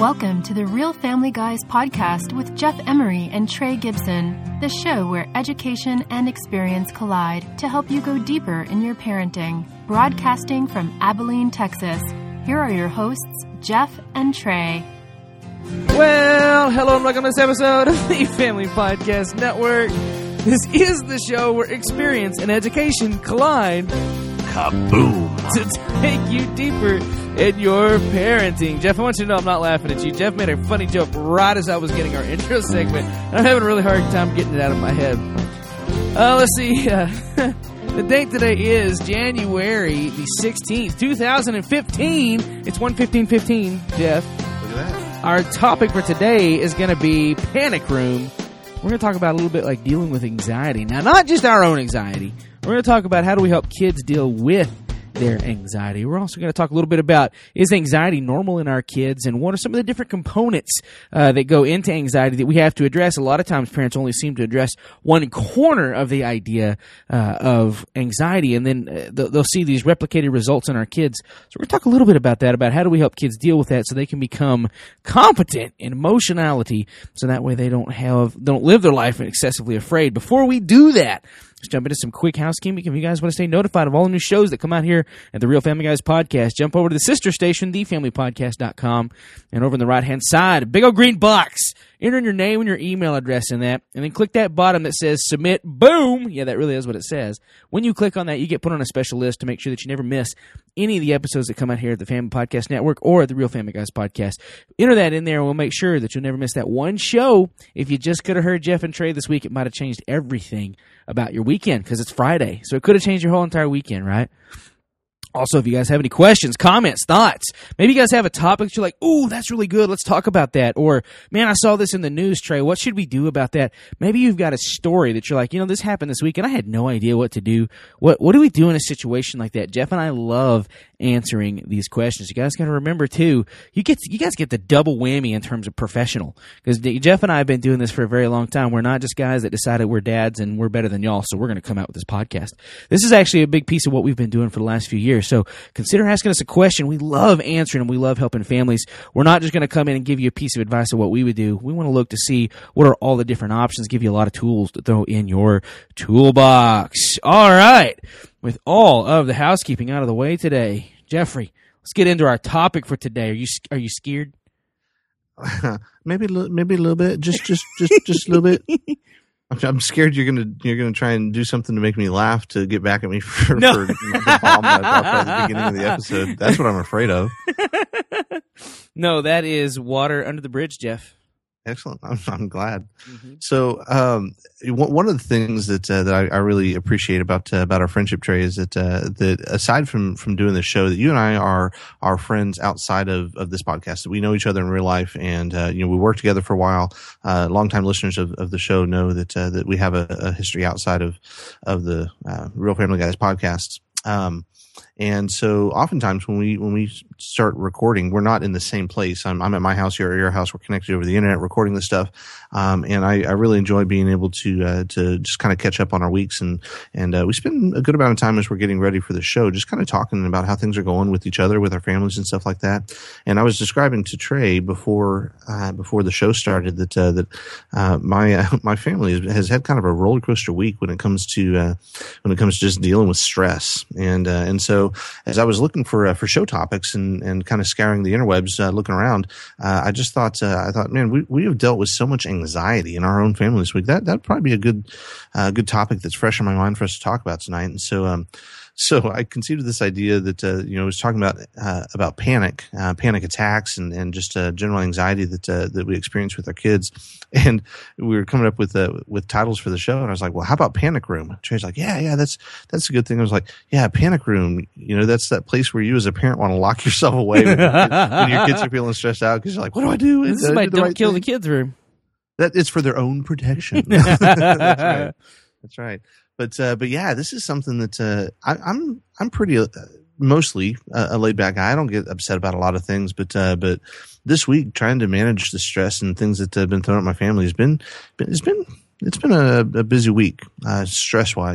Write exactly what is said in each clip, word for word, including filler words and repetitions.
Welcome to the Real Family Guys podcast with Jeff Emery and Trey Gibson, the show where education and experience collide to help you go deeper in your parenting. Broadcasting from Abilene, Texas, here are your hosts, Jeff and Trey. Well, hello and welcome to this episode of the Family Podcast Network. This is the show where experience and education collide. Kaboom! To take you deeper in your parenting. Jeff, I want you to know I'm not laughing at you. Jeff made a funny joke right as I was getting our intro segment, and I'm having a really hard time getting it out of my head. Uh, let's see. Uh, the date today is January the sixteenth, twenty fifteen. It's one fifteen fifteen, Jeff. Look at that. Our topic for today is going to be Panic Room. We're going to talk about a little bit like dealing with anxiety. Now, not just our own anxiety. We're going to talk about how do we help kids deal with their anxiety. We're also going to talk a little bit about, is anxiety normal in our kids, and what are some of the different components uh, that go into anxiety that we have to address. A lot of times parents only seem to address one corner of the idea uh, of anxiety, and then uh, they'll, they'll see these replicated results in our kids. So we're going to talk a little bit about that, about how do we help kids deal with that so they can become competent in emotionality, so that way they don't have, don't live their life excessively afraid. Before we do that, let's jump into some quick housekeeping. If you guys want to stay notified of all the new shows that come out here at the Real Family Guys podcast, jump over to the sister station, the family podcast dot com, and over on the right-hand side, a big old green box. Enter in your name and your email address in that, and then click that bottom that says Submit. Boom! Yeah, that really is what it says. When you click on that, you get put on a special list to make sure that you never miss any of the episodes that come out here at the Family Podcast Network or at the Real Family Guys podcast. Enter that in there, and we'll make sure that you'll never miss that one show. If you just could have heard Jeff and Trey this week, it might have changed everything about your weekend, because it's Friday. So it could have changed your whole entire weekend, right? Also, if you guys have any questions, comments, thoughts, maybe you guys have a topic that you're like, ooh, that's really good, let's talk about that. Or, man, I saw this in the news, Trey, what should we do about that? Maybe you've got a story that you're like, you know, this happened this week, and I had no idea what to do. What what do we do in a situation like that? Jeff and I love answering these questions. You guys got to remember, too, you get you guys get the double whammy in terms of professional. Because Jeff and I have been doing this for a very long time. We're not just guys that decided we're dads and we're better than y'all, so we're going to come out with this podcast. This is actually a big piece of what we've been doing for the last few years. So consider asking us a question. We love answering them. We love helping families. We're not just going to come in and give you a piece of advice of what we would do. We want to look to see what are all the different options, give you a lot of tools to throw in your toolbox. All right. With all of the housekeeping out of the way today, Jeffrey, let's get into our topic for today. Are you are you scared? maybe a little, maybe a little bit. Just just just just a little bit. I'm scared you're gonna you're gonna try and do something to make me laugh to get back at me for, no. for the bomb that I dropped at the beginning of the episode. That's what I'm afraid of. No, that is water under the bridge, Jeff. Excellent. I'm, I'm glad. Mm-hmm. So, um, one of the things that uh, that I, I really appreciate about uh, about our friendship, Trey, is that uh, that aside from from doing this show, that you and I are are friends outside of, of this podcast. That we know each other in real life, and uh, you know we worked together for a while. Uh, longtime listeners of, of the show know that uh, that we have a, a history outside of of the uh, Real Family Guys podcasts. Um, And so oftentimes when we when we start recording, we're not in the same place. I'm, I'm at my house, you're at your house. We're connected over the internet recording this stuff. Um, and I, I really enjoy being able to uh, to just kind of catch up on our weeks. And and uh, we spend a good amount of time as we're getting ready for the show just kind of talking about how things are going with each other, with our families and stuff like that. And I was describing to Trey before uh, before the show started that uh, that uh, my uh, my family has had kind of a roller coaster week when it comes to uh, when it comes to just dealing with stress. And uh, and so as I was looking for uh, for show topics and, and kind of scouring the interwebs, uh, looking around, uh, I just thought uh, I thought, man, we we have dealt with so much anxiety in our own family this week. That that'd probably be a good uh, good topic that's fresh in my mind for us to talk about tonight. And so um so I conceived this idea that uh, you know I was talking about uh, about panic, uh, panic attacks, and and just uh, general anxiety that uh, that we experience with our kids. And we were coming up with uh, with titles for the show, and I was like, well, how about Panic Room? Trey's like, yeah, yeah, that's that's a good thing. I was like, yeah, Panic Room. You know, that's that place where you as a parent want to lock yourself away when, your kids, when your kids are feeling stressed out because you're like, what do I do? This is my don't right kill thing? The kids room. That it's for their own protection. That's right. That's right. But uh, but yeah, this is something that uh, I, I'm I'm pretty uh, mostly uh, a laid back guy. I don't get upset about a lot of things, but uh, but this week trying to manage the stress and things that have been thrown at my family has been, been it's been it's been a, a busy week uh, stress wise.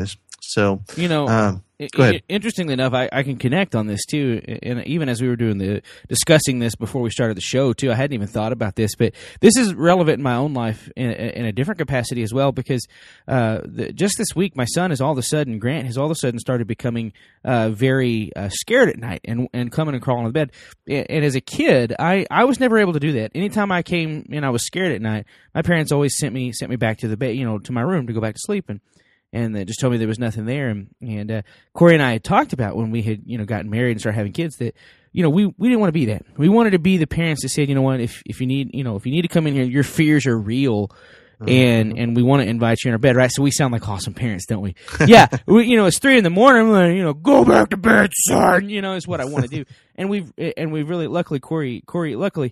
So, you know, um, go ahead. Interestingly enough, I, I can connect on this too. And even as we were doing the discussing this before we started the show too, I hadn't even thought about this, but this is relevant in my own life in, in a different capacity as well. Because uh, the, just this week, my son has all of a sudden, Grant has all of a sudden started becoming uh, very uh, scared at night and and coming and crawling to bed. And, and as a kid, I, I was never able to do that. Anytime I came and I was scared at night, my parents always sent me sent me back to the bed, you know, to my room to go back to sleep. And And they just told me there was nothing there. And, and uh, Corey and I had talked about when we had, you know, gotten married and started having kids that, you know, we, we didn't want to be that. We wanted to be the parents that said, you know what, if if you need, you know, if you need to come in here, your fears are real, and and we want to invite you in our bed, right? So we sound like awesome parents, don't we? Yeah, we, you know, it's three in the morning. I'm like, you know, go back to bed, son. You know, is what I want to do. And we've and we've really, luckily, Corey, Corey, luckily.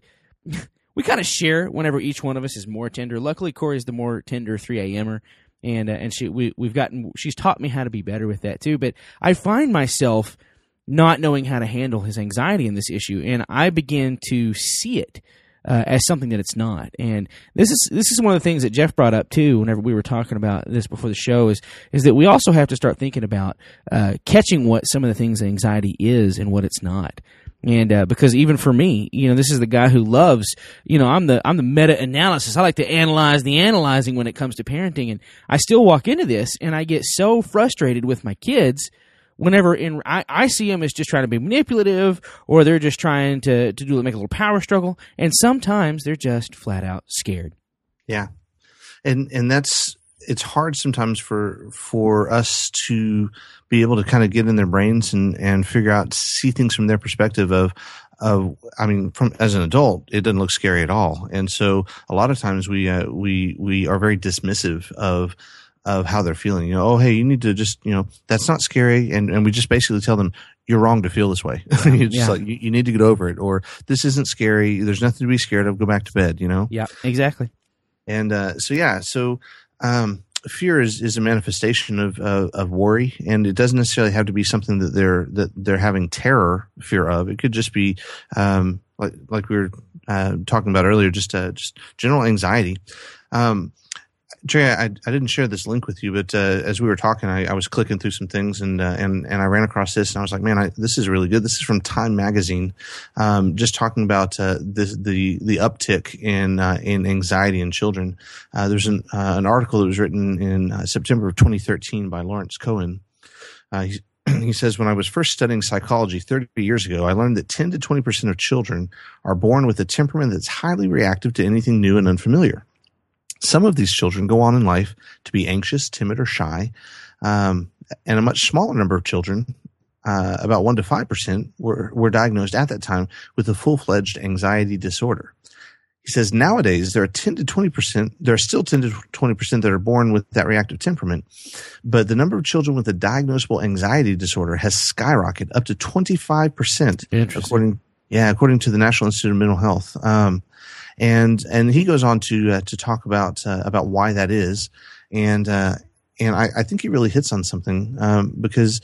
We kind of share whenever each one of us is more tender. Luckily, Corey's the more tender three a.m.er. And uh, and she we we've gotten she's taught me how to be better with that too. But I find myself not knowing how to handle his anxiety in this issue, and I begin to see it uh, as something that it's not. And this is this is one of the things that Jeff brought up too. Whenever we were talking about this before the show, is is that we also have to start thinking about uh, catching what some of the things that anxiety is and what it's not. And uh, because even for me, you know, this is the guy who loves, you know, I'm the I'm the meta-analysis. I like to analyze the analyzing when it comes to parenting, and I still walk into this, and I get so frustrated with my kids whenever in I, I see them as just trying to be manipulative, or they're just trying to to do make a little power struggle, and sometimes they're just flat out scared. Yeah, and and that's it's hard sometimes for for us to be able to kind of get in their brains and, and figure out, see things from their perspective of, of, I mean, from, as an adult, it doesn't look scary at all. And so a lot of times we, uh, we, we are very dismissive of, of how they're feeling. You know, oh, hey, you need to just, you know, that's not scary. And, and we just basically tell them, you're wrong to feel this way. Yeah. It's just Yeah. like, you, you need to get over it, or this isn't scary. There's nothing to be scared of. Go back to bed, you know? Yeah, exactly. And, uh, so yeah, so, um, fear is, is a manifestation of, uh, of worry, and it doesn't necessarily have to be something that they're that they're having terror fear of. It could just be um, like like we were uh, talking about earlier, just uh, just general anxiety. Um, Trey, I, I didn't share this link with you, but uh, as we were talking, I, I was clicking through some things, and uh, and and I ran across this, and I was like, man, I, this is really good. This is from Time Magazine, um, just talking about uh, this, the the uptick in uh, in anxiety in children. Uh, there's an uh, an article that was written in uh, September of twenty thirteen by Lawrence Cohen. Uh, he, he says, when I was first studying psychology thirty years ago, I learned that ten to twenty percent of children are born with a temperament that's highly reactive to anything new and unfamiliar. Some of these children go on in life to be anxious, timid, or shy, um, and a much smaller number of children, uh, about one to five percent, were, were diagnosed at that time with a full-fledged anxiety disorder. He says nowadays there are ten to twenty percent, there are still ten to twenty percent that are born with that reactive temperament, but the number of children with a diagnosable anxiety disorder has skyrocketed up to twenty-five percent, according, yeah, according to the National Institute of Mental Health. Um, And and he goes on to uh, to talk about uh, about why that is, and uh, and I, I think he really hits on something um, because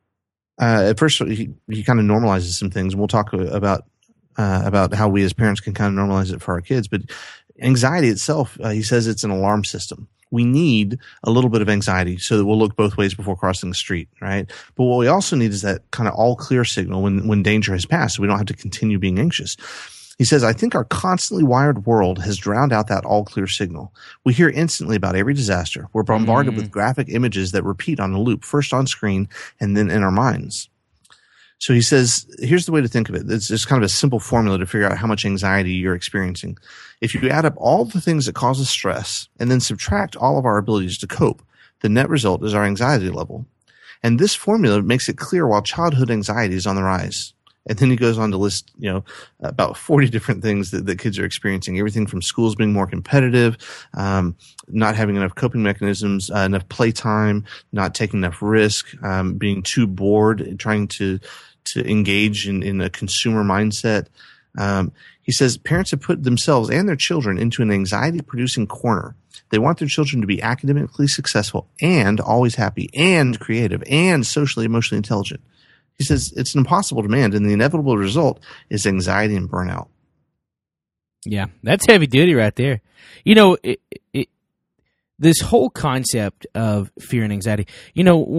uh, at first he he kind of normalizes some things, and we'll talk about uh, about how we as parents can kind of normalize it for our kids. But anxiety itself, uh, he says, it's an alarm system. We need a little bit of anxiety so that we'll look both ways before crossing the street, right? But what we also need is that kind of all clear signal when when danger has passed, so we don't have to continue being anxious. He says, I think our constantly wired world has drowned out that all-clear signal. We hear instantly about every disaster. We're bombarded mm-hmm. with graphic images that repeat on a loop, first on screen and then in our minds. So he says, here's the way to think of it. It's just kind of a simple formula to figure out how much anxiety you're experiencing. If you add up all the things that cause us stress and then subtract all of our abilities to cope, the net result is our anxiety level. And this formula makes it clear why childhood anxiety is on the rise. And then he goes on to list, you know, about forty different things that, that kids are experiencing. Everything from schools being more competitive, um, not having enough coping mechanisms, uh, enough playtime, not taking enough risk, um, being too bored, trying to to engage in, in a consumer mindset. Um, he says parents have put themselves and their children into an anxiety-producing corner. They want their children to be academically successful and always happy and creative and socially, emotionally intelligent. He says it's an impossible demand, and the inevitable result is anxiety and burnout. Yeah, that's heavy duty right there. You know, it, it, this whole concept of fear and anxiety, you know,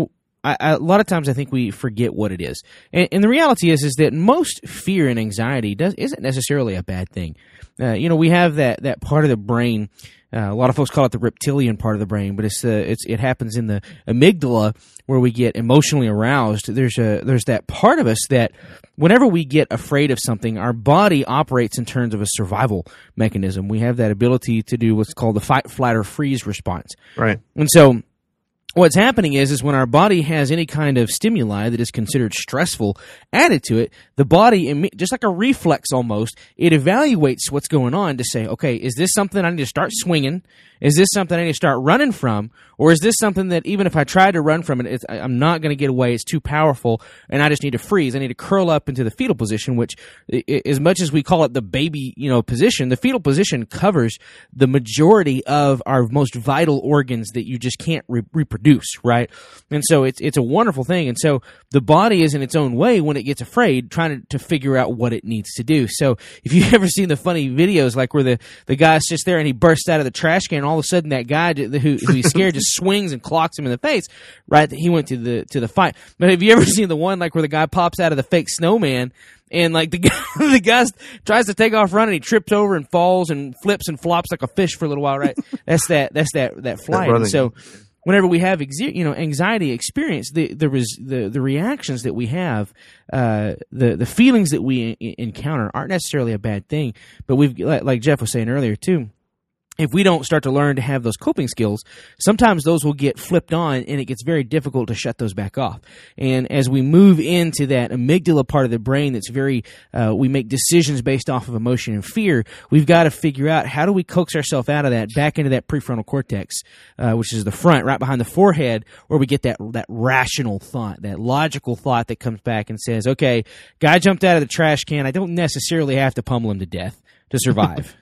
I, I, a lot of times I think we forget what it is. And, and the reality is is that most fear and anxiety does, isn't necessarily a bad thing. Uh, you know, we have that, that part of the brain. Uh, a lot of folks call it the reptilian part of the brain, but it's, uh, it's it happens in the amygdala where we get emotionally aroused. There's a there's that part of us that whenever we get afraid of something, our body operates in terms of a survival mechanism. We have that ability to do what's called the fight, flight, or freeze response. Right. And so what's happening is, is when our body has any kind of stimuli that is considered stressful added to it, the body, just like a reflex almost, it evaluates what's going on to say, okay, is this something I need to start swinging? Is this something I need to start running from? Or is this something that even if I tried to run from it, it's, I'm not going to get away, it's too powerful, and I just need to freeze. I need to curl up into the fetal position, which, as much as we call it the baby, you know, position, the fetal position covers the majority of our most vital organs that you just can't re- reproduce, right? And so it's it's a wonderful thing. And so the body is in its own way, when it gets afraid, trying to, to figure out what it needs to do. So if you've ever seen the funny videos, like where the, the guy sits there and he bursts out of the trash can, and all of a sudden that guy who, who he's scared just swings and clocks him in the face, right? He went to the to the fight. But have you ever seen the one like where the guy pops out of the fake snowman and like the guy the guy tries to take off running, he trips over and falls and flips and flops like a fish for a little while, right? That's that that's that that flight. That and so whenever we have you know anxiety experience, the the res, the, the reactions that we have, uh, the the feelings that we I- encounter aren't necessarily a bad thing. But we've like, like Jeff was saying earlier too. If we don't start to learn to have those coping skills, sometimes those will get flipped on, and it gets very difficult to shut those back off. And as we move into that amygdala part of the brain that's very, uh, we make decisions based off of emotion and fear, we've got to figure out how do we coax ourselves out of that back into that prefrontal cortex, uh, which is the front, right behind the forehead, where we get that that rational thought, that logical thought that comes back and says, okay, guy jumped out of the trash can, I don't necessarily have to pummel him to death to survive.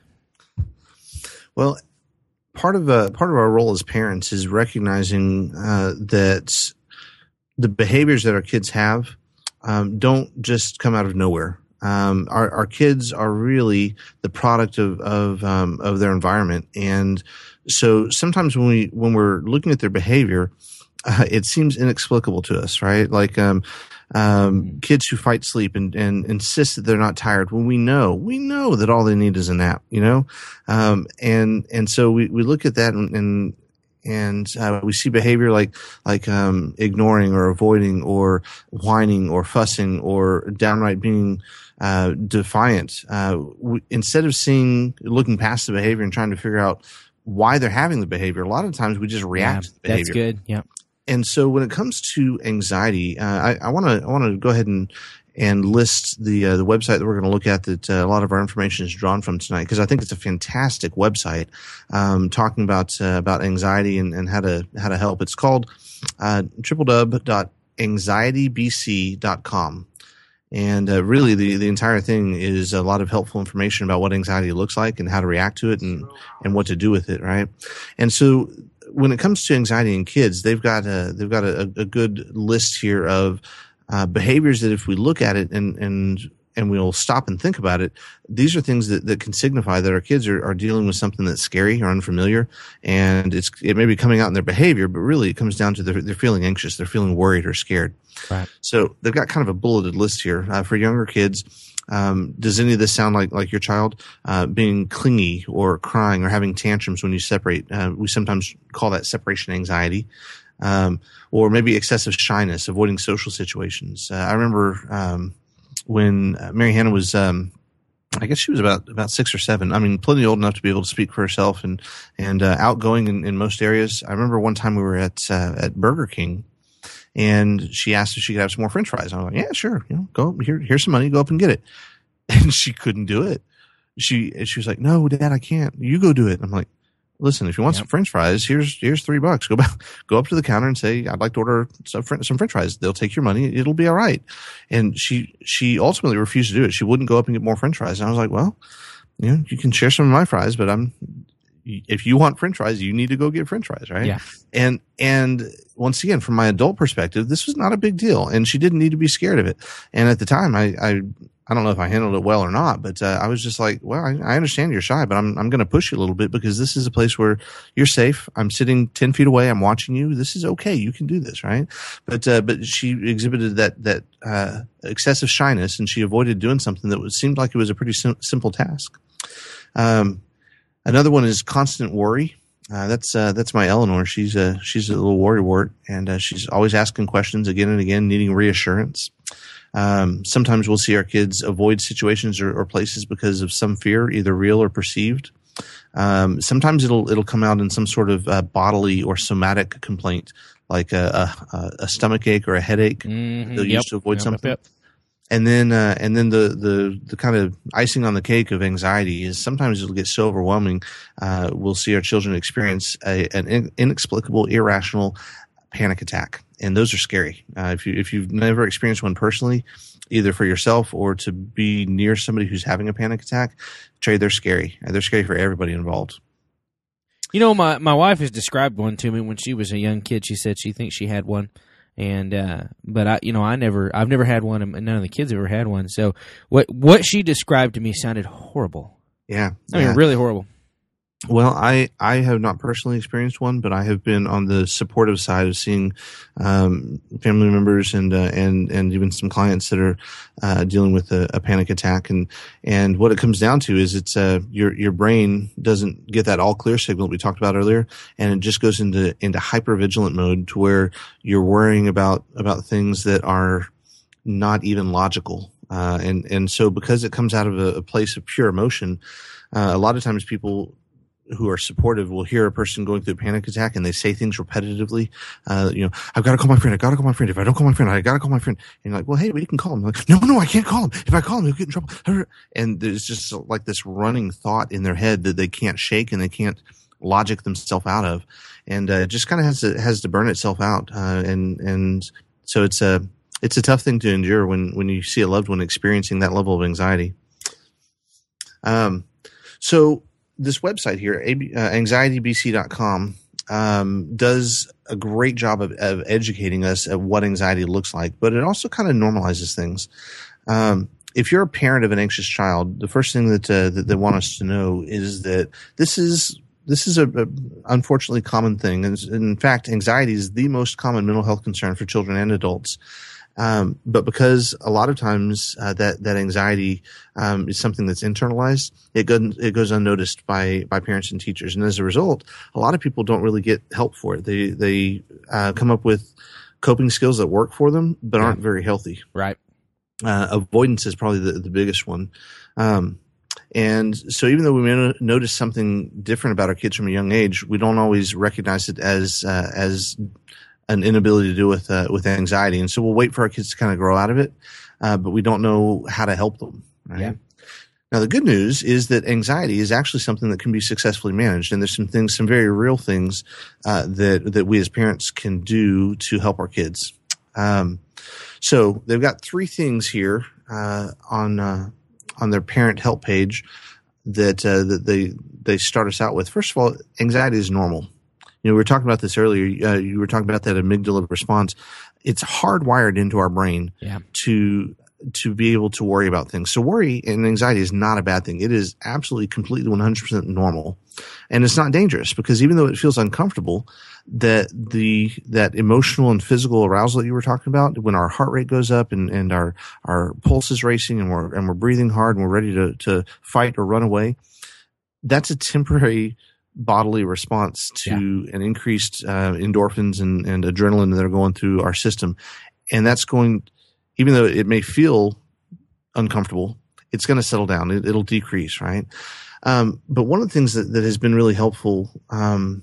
Well, part of uh, part of our role as parents is recognizing uh, that the behaviors that our kids have um, don't just come out of nowhere. Um, our, our kids are really the product of of, um, of their environment, and so sometimes when we when we're looking at their behavior, uh, it seems inexplicable to us, right? Like um, um, kids who fight sleep and, and insist that they're not tired when we know, we know that all they need is a nap, you know? Um, and, and so we, we look at that and, and, and uh, we see behavior like, like, um, ignoring or avoiding or whining or fussing or downright being, uh, defiant. Uh, we, instead of seeing, looking past the behavior and trying to figure out why they're having the behavior, a lot of times we just react Yeah, to the behavior. that's good. Yeah. And so when it comes to anxiety, uh, I want to I want to go ahead and and list the uh, the website that we're going to look at that uh, a lot of our information is drawn from tonight, because I think it's a fantastic website um, talking about uh, about anxiety and, and how to how to help. It's called uh, w w w dot anxiety b c dot com. And uh, really, the, the entire thing is a lot of helpful information about what anxiety looks like and how to react to it and, and what to do with it, right? And so when it comes to anxiety in kids, they've got a, they've got a, a good list here of uh, behaviors that if we look at it and, and and we'll stop and think about it, these are things that, that can signify that our kids are, are dealing with something that's scary or unfamiliar, and it's it may be coming out in their behavior, but really it comes down to they're, they're feeling anxious, they're feeling worried or scared. Right. So they've got kind of a bulleted list here uh, for younger kids. Um, does any of this sound like, like your child uh, being clingy or crying or having tantrums when you separate? Uh, we sometimes call that separation anxiety. Um, or maybe excessive shyness, avoiding social situations. Uh, I remember um, when uh, Mary Hannah was, um, I guess she was about about six or seven. I mean, plenty old enough to be able to speak for herself and and uh, outgoing in, in most areas. I remember one time we were at uh, at Burger King, and she asked if she could have some more French fries. I was like, "Yeah, sure. You know, go here. Here's some money. Go up and get it." And she couldn't do it. She she was like, "No, Dad, I can't. You go do it." I'm like, "Listen, if you want yep. some French fries, here's here's three bucks. Go back, go up to the counter and say, I'd like to order some French, some French fries. They'll take your money. It'll be all right." And she she ultimately refused to do it. She wouldn't go up and get more French fries. And I was like, "Well, you know, you can share some of my fries, but I'm if you want French fries, you need to go get French fries, right? Yeah. And and once again, from my adult perspective, this was not a big deal, and she didn't need to be scared of it. And at the time, I I, I don't know if I handled it well or not, but uh, I was just like, well, I, I understand you're shy, but I'm I'm going to push you a little bit because this is a place where you're safe. I'm sitting ten feet away. I'm watching you. This is okay. You can do this, right? But uh, but she exhibited that that uh, excessive shyness, and she avoided doing something that was, seemed like it was a pretty sim- simple task. Um. Another one is constant worry. Uh, that's uh, that's my Eleanor. She's a she's a little worrywart, and uh, she's always asking questions again and again, needing reassurance. Um, sometimes we'll see our kids avoid situations or, or places because of some fear, either real or perceived. Um, sometimes it'll it'll come out in some sort of uh, bodily or somatic complaint, like a, a, a stomach ache or a headache. Mm-hmm. They'll Yep. use to avoid Yep, something. yep. And then, uh, and then the, the, the kind of icing on the cake of anxiety is sometimes it'll get so overwhelming. Uh, we'll see our children experience a, an in, inexplicable, irrational panic attack. And those are scary. Uh, if you, if you've never experienced one personally, either for yourself or to be near somebody who's having a panic attack, Trey, they're scary. And they're scary for everybody involved. You know, my, my wife has described one to me when she was a young kid. She said she thinks she had one. And, uh, but I, you know, I never, I've never had one, and none of the kids have ever had one. So what, what she described to me sounded horrible. Yeah. I yeah. mean, really horrible. Well, I, I have not personally experienced one, but I have been on the supportive side of seeing um, family members and uh, and and even some clients that are uh, dealing with a, a panic attack. And and what it comes down to is it's uh, your your brain doesn't get that all clear signal we talked about earlier, and it just goes into into hypervigilant mode to where you're worrying about about things that are not even logical. Uh, and and so because it comes out of a, a place of pure emotion, uh, a lot of times people who are supportive will hear a person going through a panic attack and they say things repetitively. Uh, you know, I've got to call my friend. I've got to call my friend. If I don't call my friend, I got to call my friend. And you're like, well, hey, we can call him. Like, no, no, I can't call him. If I call him, he'll get in trouble. And there's just like this running thought in their head that they can't shake and they can't logic themselves out of. And, uh, it just kind of has to, has to burn itself out. Uh, and, and so it's a, it's a tough thing to endure when, when you see a loved one experiencing that level of anxiety. Um, so, this website here, uh, anxiety b c dot com, um, does a great job of, of educating us at what anxiety looks like, but it also kind of normalizes things. Um, if you're a parent of an anxious child, the first thing that, uh, that they want us to know is that this is this is a, a unfortunately common thing. And in fact, anxiety is the most common mental health concern for children and adults. Um, but because a lot of times uh, that that anxiety um, is something that's internalized, it goes it goes unnoticed by by parents and teachers, and as a result, a lot of people don't really get help for it. They they uh, come up with coping skills that work for them, but aren't very healthy. Right. Uh, avoidance is probably the, the biggest one. Um, and so even though we may no- notice something different about our kids from a young age, we don't always recognize it as uh, as an inability to deal with uh, with anxiety, and so we'll wait for our kids to kind of grow out of it, uh, but we don't know how to help them. Right? Yeah. Now, the good news is that anxiety is actually something that can be successfully managed, and there's some things, some very real things uh, that that we as parents can do to help our kids. Um, so they've got three things here uh, on uh, on their parent help page that uh, that they they start us out with. First of all, anxiety is normal. You know, we were talking about this earlier. Uh, you were talking about that amygdala response. It's hardwired into our brain Yeah. to to be able to worry about things. So worry and anxiety is not a bad thing. It is absolutely, completely, one hundred percent normal, and it's not dangerous because even though it feels uncomfortable, that the that emotional and physical arousal that you were talking about, when our heart rate goes up and, and our our pulse is racing and we're and we're breathing hard and we're ready to to fight or run away, that's a temporary bodily response to yeah. an increased uh, endorphins and, and adrenaline that are going through our system. And that's going, even though it may feel uncomfortable, it's going to settle down. It, it'll decrease, right? Um, but one of the things that, that has been really helpful um,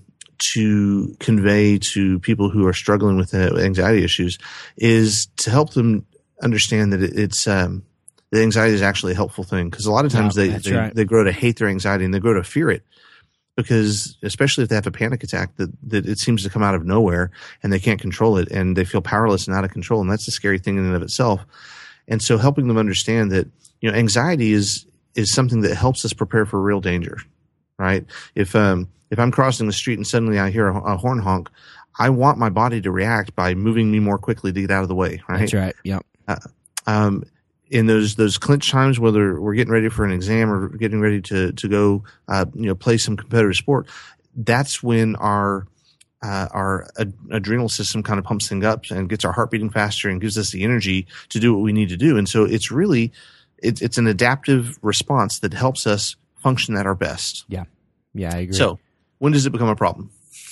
to convey to people who are struggling with uh, anxiety issues is to help them understand that it, it's um, the anxiety is actually a helpful thing. Because a lot of times yeah, they, they, right. they grow to hate their anxiety and they grow to fear it. Because especially if they have a panic attack, that, that it seems to come out of nowhere and they can't control it and they feel powerless and out of control. And that's a scary thing in and of itself. And so helping them understand that, you know, anxiety is, is something that helps us prepare for real danger. right? If um if I'm crossing the street and suddenly I hear a, a horn honk, I want my body to react by moving me more quickly to get out of the way, right? That's right. Yep. Uh, um, in those those clinch times, whether we're getting ready for an exam or getting ready to to go, uh, you know, play some competitive sport, that's when our uh, our ad- adrenal system kind of pumps things up and gets our heart beating faster and gives us the energy to do what we need to do. And so it's really it's it's an adaptive response that helps us function at our best. Yeah. Yeah, I agree. So when does it become a problem?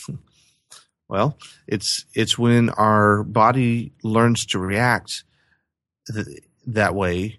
Well, it's it's when our body learns to react th- that way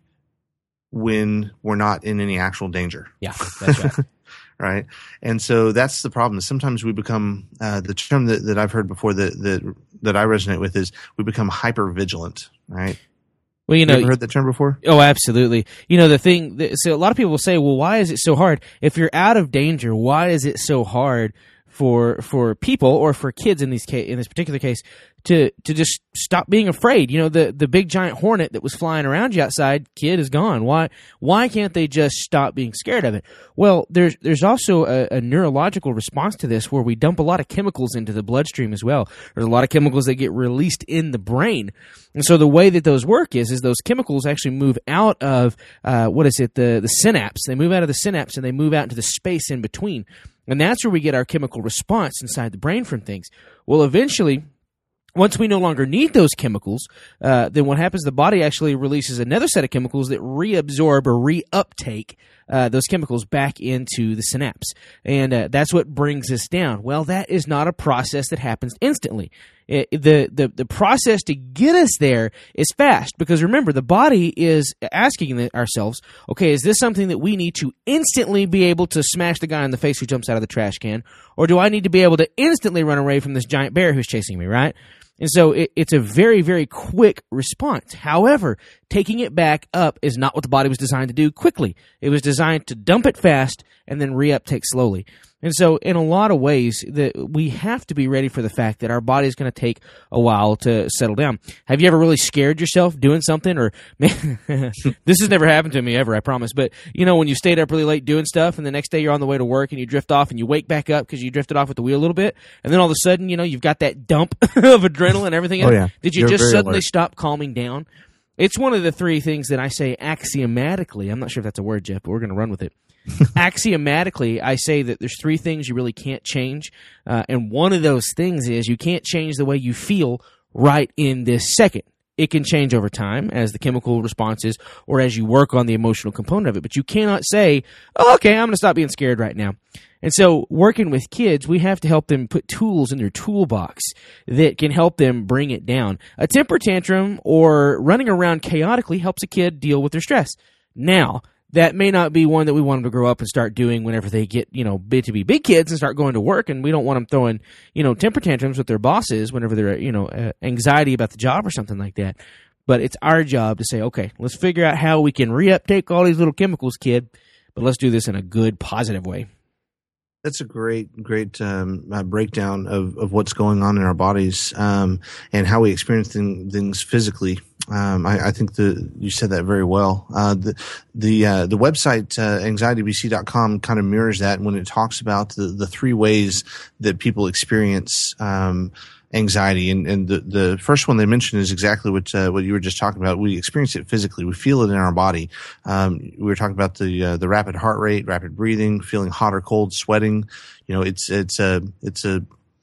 when we're not in any actual danger. Yeah, that's right. Right? And so that's the problem. Sometimes we become uh, the term that, that I've heard before that, that that I resonate with is we become hyper vigilant, right? Well, you know, you ever heard that term before? Oh, absolutely. You know, the thing, that, so a lot of people will say, well, why is it so hard? If you're out of danger, why is it so hard for for people or for kids in these case, in this particular case to to just stop being afraid? You know, the the big giant hornet that was flying around you outside, kid, is gone. Why why can't they just stop being scared of it? Well, there's there's also a, a neurological response to this where we dump a lot of chemicals into the bloodstream as well. There's a lot of chemicals that get released in the brain. And so the way that those work is, is those chemicals actually move out of, uh, what is it, the, the synapse. They move out of the synapse and they move out into the space in between. And that's where we get our chemical response inside the brain from things. Well, eventually, once we no longer need those chemicals, uh, then what happens, the body actually releases another set of chemicals that reabsorb or reuptake uh, those chemicals back into the synapse. And uh, that's what brings us down. Well, that is not a process that happens instantly. It, the, the, the process to get us there is fast because remember, the body is asking ourselves, okay, is this something that we need to instantly be able to smash the guy in the face who jumps out of the trash can? Or do I need to be able to instantly run away from this giant bear who's chasing me, right? And so it, it's a very, very quick response. However, taking it back up is not what the body was designed to do quickly. It was designed to dump it fast and then reuptake slowly. And so in a lot of ways, the, we have to be ready for the fact that our body is going to take a while to settle down. Have you ever really scared yourself doing something? Or, man, this has never happened to me ever, I promise. But, you know, when you stayed up really late doing stuff and the next day you're on the way to work and you drift off and you wake back up because you drifted off with the wheel a little bit. And then all of a sudden, you know, you've got that dump of adrenaline and everything. Oh, yeah. Did you You're just suddenly alert. stop calming down? It's one of the three things that I say axiomatically. I'm not sure if that's a word, Jeff, but we're going to run with it. Axiomatically, I say that there's three things you really can't change, uh, and one of those things is you can't change the way you feel right in this second. It can change over time as the chemical responses or as you work on the emotional component of it, but you cannot say, oh, okay, I'm going to stop being scared right now. And so working with kids, we have to help them put tools in their toolbox that can help them bring it down. A temper tantrum or running around chaotically helps a kid deal with their stress. Now, that may not be one that we want them to grow up and start doing whenever they get, you know, big to be big kids and start going to work. And we don't want them throwing, you know, temper tantrums with their bosses whenever they're, you know, uh, anxiety about the job or something like that. But it's our job to say, okay, let's figure out how we can reuptake all these little chemicals, kid, but let's do this in a good, positive way. That's a great, great um, uh, breakdown of, of what's going on in our bodies um, and how we experience thing, things physically. Um, I, I think the, you said that very well. Uh, the the uh, the website uh, anxiety b c dot com kind of mirrors that when it talks about the, the three ways that people experience um, anxiety. And, and the, the first one they mentioned is exactly what uh, what you were just talking about. We experience it physically. We feel it in our body. Um, we were talking about the uh, the rapid heart rate, rapid breathing, feeling hot or cold, sweating. You know, it's it's a it's a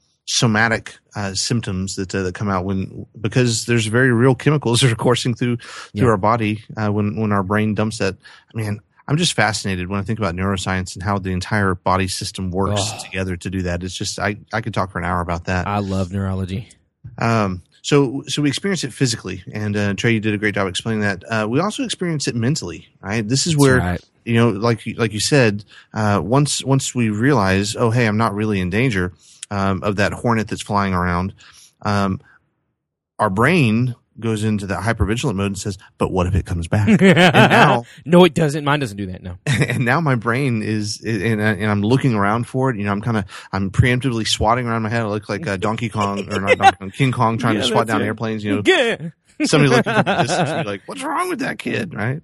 somatic uh, symptoms that uh, that come out when because there's very real chemicals that are coursing through through Yeah. our body uh, when when our brain dumps that. I mean, I'm just fascinated when I think about neuroscience and how the entire body system works Oh. together to do that. It's just I I could talk for an hour about that. I love neurology. Um, so, so we experience it physically, and uh, Trey, you did a great job explaining that. Uh, we also experience it mentally, right? This is where, right. you know, like you- like you said, uh, once once we realize, oh, hey, I'm not really in danger um, of that hornet that's flying around, um, our brain goes into that hypervigilant mode and says, but what if it comes back? and now, No, it doesn't. Mine doesn't do that, no. and now my brain is, and, and I'm looking around for it. You know, I'm kind of, I'm preemptively swatting around my head. I look like uh, Donkey Kong or not Donkey Kong, King Kong trying Yeah, to swat that's down it. airplanes. You know, Yeah. somebody looking from the distance would be like, what's wrong with that kid? Right.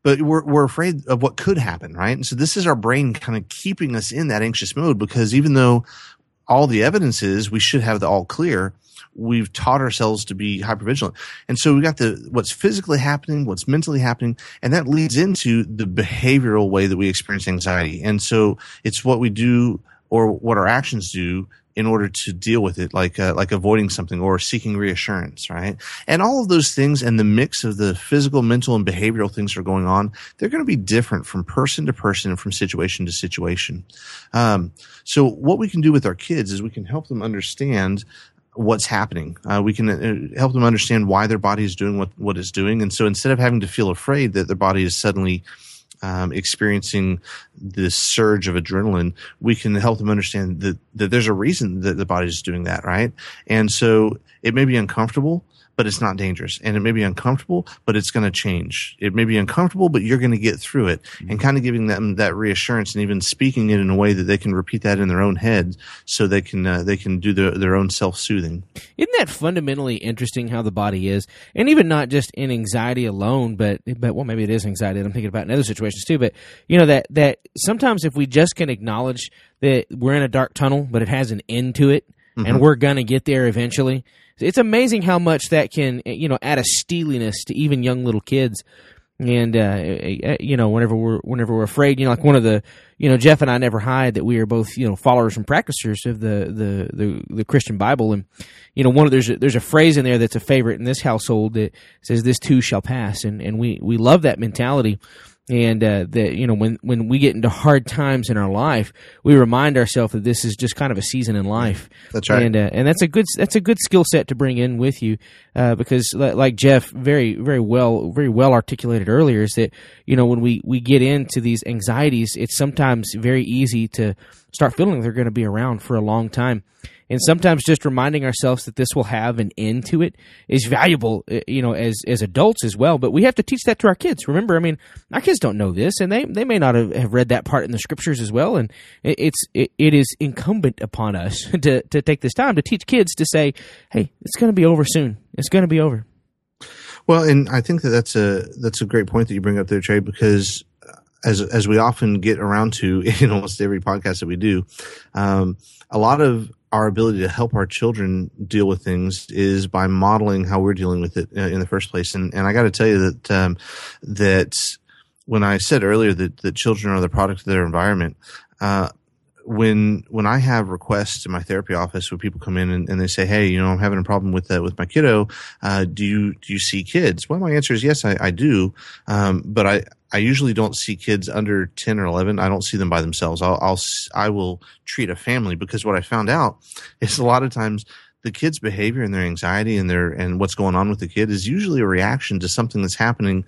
but we're we're afraid of what could happen, right? And so this is our brain kind of keeping us in that anxious mode, because even though all the evidence is we should have the all clear, we've taught ourselves to be hypervigilant. And so we got the what's physically happening, what's mentally happening, and that leads into the behavioral way that we experience anxiety. And so it's what we do or what our actions do in order to deal with it, like uh, like avoiding something or seeking reassurance, right? And all of those things and the mix of the physical, mental, and behavioral things that are going on, they're going to be different from person to person and from situation to situation. Um, so what we can do with our kids is we can help them understand what's happening. Uh, we can uh, help them understand why their body is doing what, what it's doing. And so instead of having to feel afraid that their body is suddenly Um, experiencing this surge of adrenaline, we can help them understand that, that there's a reason that the body is doing that, right? And so it may be uncomfortable, but it's not dangerous. And it may be uncomfortable, but it's going to change. It may be uncomfortable, but you're going to get through it. Mm-hmm. And kind of giving them that reassurance and even speaking it in a way that they can repeat that in their own head, so they can uh, they can do their, their own self-soothing. Isn't that fundamentally interesting how the body is? And even not just in anxiety alone, but, but well, maybe it is anxiety that I'm thinking about in other situations too. But, you know, that, that sometimes if we just can acknowledge that we're in a dark tunnel, but it has an end to it, mm-hmm. and we're going to get there eventually. It's amazing how much that can, you know, add a steeliness to even young little kids. And, uh, you know, whenever we're, whenever we're afraid, you know, like one of the, you know, Jeff and I never hide that we are both, you know, followers and practicers of the, the, the, the Christian Bible. And, you know, one of, there's a, there's a phrase in there that's a favorite in this household that says, "This too shall pass." And, and we, we love that mentality. And uh, that, you know, when, when we get into hard times in our life, we remind ourselves that this is just kind of a season in life. That's right, and uh, and that's a good that's a good skill set to bring in with you, uh, because like Jeff very very well very well articulated earlier, is that, you know, when we, we get into these anxieties, it's sometimes very easy to start feeling like they're going to be around for a long time. And sometimes just reminding ourselves that this will have an end to it is valuable, you know, as as adults as well. But we have to teach that to our kids. Remember, I mean, our kids don't know this, and they, they may not have, have read that part in the scriptures as well. And it, it's it, it is incumbent upon us to, to take this time to teach kids to say, hey, it's going to be over soon. It's going to be over. Well, and I think that that's a that's a great point that you bring up there, Trey, because as as we often get around to in almost every podcast that we do, um, a lot of our ability to help our children deal with things is by modeling how we're dealing with it in the first place. And, and I got to tell you that, um, that when I said earlier that, that children are the product of their environment, uh, when, when I have requests in my therapy office where people come in and, and they say, "Hey, you know, I'm having a problem with uh, with my kiddo. Uh, do you, do you see kids?" Well, my answer is yes, I, I do. Um, but I, I usually don't see kids under ten or eleven. I don't see them by themselves. I'll, I'll, I will treat a family, because what I found out is a lot of times the kid's behavior and their anxiety and their, and what's going on with the kid is usually a reaction to something that's happening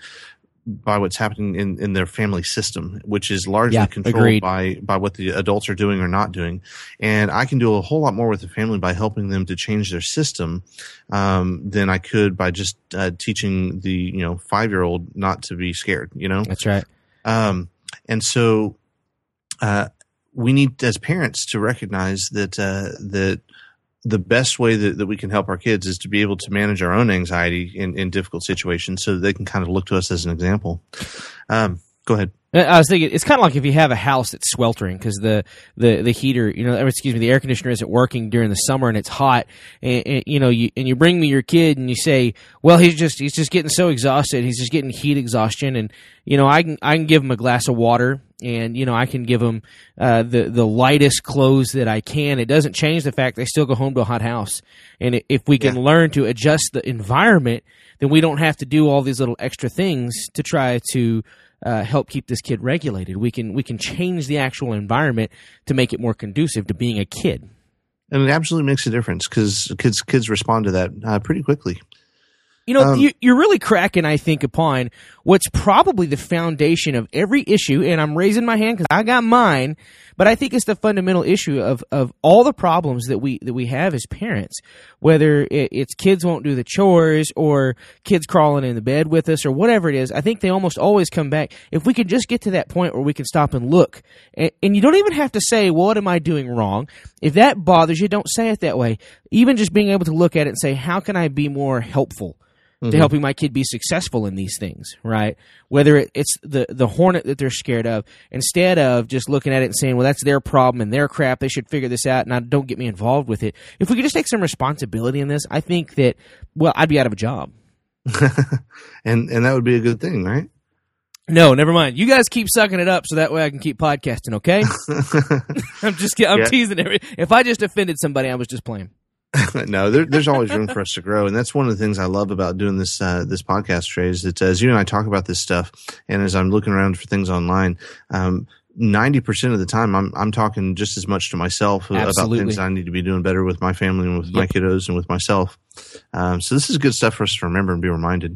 by what's happening in, in their family system, which is largely yeah, controlled agreed. by, by what the adults are doing or not doing. And I can do a whole lot more with the family by helping them to change their system, um, than I could by just, uh, teaching the, you know, five-year-old not to be scared, you know? That's right. Um, and so, uh, we need as parents to recognize that, uh, that, the best way that, that we can help our kids is to be able to manage our own anxiety in, in difficult situations, so that they can kind of look to us as an example. Um, go ahead. I was thinking, it's kind of like if you have a house that's sweltering because the, the, the heater, you know, excuse me, the air conditioner isn't working during the summer and it's hot, and, and you know, you, and you bring me your kid and you say, well, he's just, he's just getting so exhausted. He's just getting heat exhaustion. And, you know, I can, I can give him a glass of water, and, you know, I can give him, uh, the, the lightest clothes that I can. It doesn't change the fact they still go home to a hot house. And if we can yeah. learn to adjust the environment, then we don't have to do all these little extra things to try to, Uh, help keep this kid regulated. We can we can change the actual environment to make it more conducive to being a kid. And it absolutely makes a difference, because kids kids respond to that uh, pretty quickly. You know, um, you, you're really cracking, I think, upon what's probably the foundation of every issue, and I'm raising my hand because I got mine, but I think it's the fundamental issue of, of all the problems that we that we have as parents, whether it, it's kids won't do the chores or kids crawling in the bed with us or whatever it is. I think they almost always come back. If we could just get to that point where we can stop and look, and, and you don't even have to say, well, what am I doing wrong? If that bothers you, don't say it that way. Even just being able to look at it and say, how can I be more helpful? to helping my kid be successful in these things, right? Whether it, it's the, the hornet that they're scared of, instead of just looking at it and saying, well, that's their problem and their crap, they should figure this out, and I, don't get me involved with it. If we could just take some responsibility in this, I think that, well, I'd be out of a job. and and that would be a good thing, right? No, never mind. You guys keep sucking it up so that way I can keep podcasting, okay? I'm just kidding. I'm yeah. teasing every. If I just offended somebody, I was just playing. No, there, there's always room for us to grow, and that's one of the things I love about doing this uh, this podcast, Trey, is that as you and I talk about this stuff, and as I'm looking around for things online, um, ninety percent of the time I'm I'm talking just as much to myself Absolutely. about things I need to be doing better with my family and with yep. my kiddos and with myself. Um, so this is good stuff for us to remember and be reminded.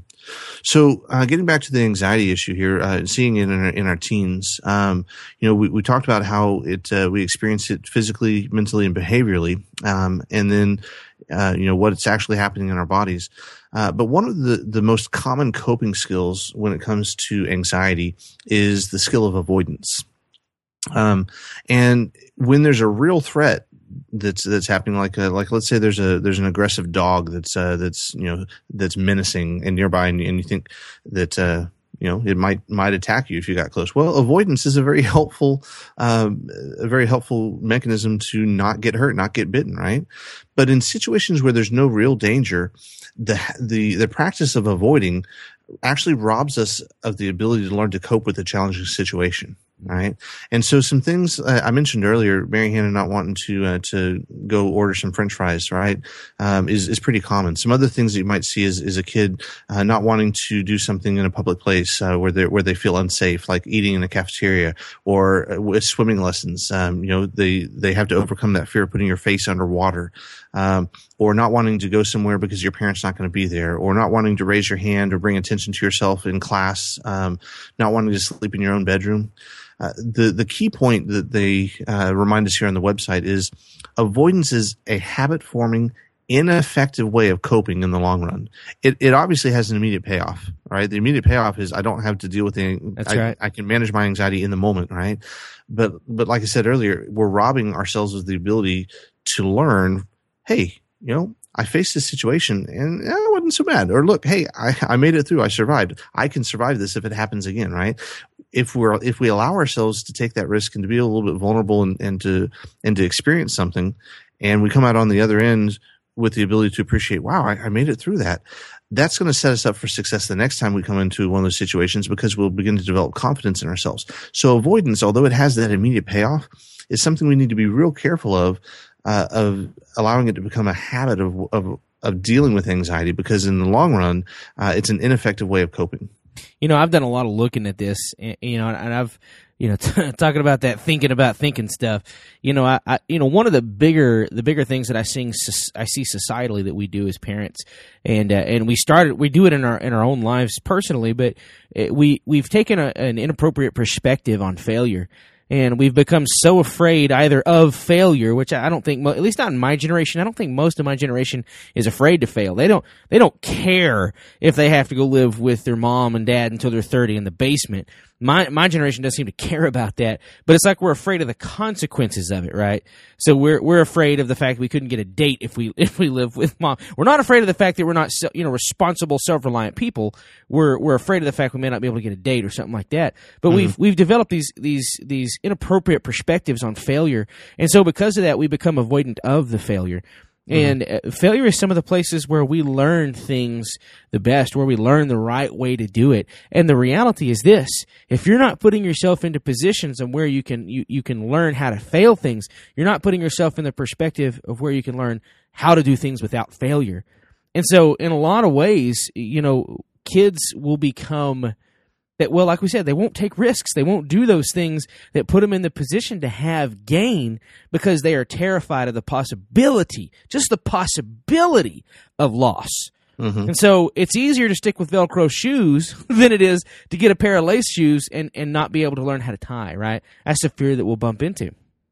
So uh, getting back to the anxiety issue here, uh, seeing it in our, in our teens, um, you know, we, we talked about how it uh, we experience it physically, mentally, and behaviorally, um, and then uh, you know what it's actually happening in our bodies. Uh, but one of the, the most common coping skills when it comes to anxiety is the skill of avoidance. Um, and when there's a real threat that's that's happening, like a, like let's say there's a there's an aggressive dog that's uh, that's you know that's menacing and nearby, and, and you think that uh, you know it might might attack you if you got close. Well, avoidance is a very helpful um, a very helpful mechanism to not get hurt, not get bitten, right? But in situations where there's no real danger, the the the practice of avoiding actually robs us of the ability to learn to cope with a challenging situation. Right. And so some things uh, I mentioned earlier, Mary Hannah not wanting to, uh, to go order some French fries, right, um, is, is pretty common. Some other things that you might see is, is a kid, uh, not wanting to do something in a public place, uh, where they, where they feel unsafe, like eating in a cafeteria or uh, with swimming lessons. Um, you know, they, they have to overcome that fear of putting your face underwater, um, or not wanting to go somewhere because your parent's not going to be there, or not wanting to raise your hand or bring attention to yourself in class, um, not wanting to sleep in your own bedroom. Uh, the, the key point that they uh, remind us here on the website is avoidance is a habit-forming, ineffective way of coping in the long run. It, it obviously has an immediate payoff, right? The immediate payoff is I don't have to deal with the That's I, right. I can manage my anxiety in the moment, right? But but like I said earlier, we're robbing ourselves of the ability to learn, hey, you know, I faced this situation and eh, it wasn't so bad. Or look, hey, I, I made it through. I survived. I can survive this if it happens again, right? If we're if we allow ourselves to take that risk and to be a little bit vulnerable and, and to and to experience something, and we come out on the other end with the ability to appreciate, wow, I, I made it through that. That's going to set us up for success the next time we come into one of those situations because we'll begin to develop confidence in ourselves. So avoidance, although it has that immediate payoff, is something we need to be real careful of, uh, of allowing it to become a habit of of of dealing with anxiety, because in the long run, uh, it's an ineffective way of coping. You know, I've done a lot of looking at this, you know, and I've, you know, t- talking about that thinking about thinking stuff. You know, I, I, you know, one of the bigger, the bigger things that I see, I see societally that we do as parents, and uh, and we started, we do it in our in our own lives personally, but it, we we've taken a, an inappropriate perspective on failure. And we've become so afraid either of failure, which I don't think, mo- at least not in my generation, I don't think most of my generation is afraid to fail. They don't, they don't care if they have to go live with their mom and dad until they're thirty in the basement. My, my generation doesn't seem to care about that, but it's like we're afraid of the consequences of it, right? So we're, we're afraid of the fact we couldn't get a date if we, if we live with mom. We're not afraid of the fact that we're not, you know, responsible, self-reliant people. We're, we're afraid of the fact we may not be able to get a date or something like that. But mm-hmm. we've, we've developed these, these, these inappropriate perspectives on failure. And so because of that, we become avoidant of the failure. And mm-hmm. failure is some of the places where we learn things the best, where we learn the right way to do it. And the reality is this: if you're not putting yourself into positions and where you can you, you can learn how to fail things, you're not putting yourself in the perspective of where you can learn how to do things without failure. And so, in a lot of ways, you know, kids will become that, well, like we said, they won't take risks. They won't do those things that put them in the position to have gain because they are terrified of the possibility, just the possibility of loss. Mm-hmm. And so it's easier to stick with Velcro shoes than it is to get a pair of lace shoes and, and not be able to learn how to tie, right? That's the fear that we'll bump into.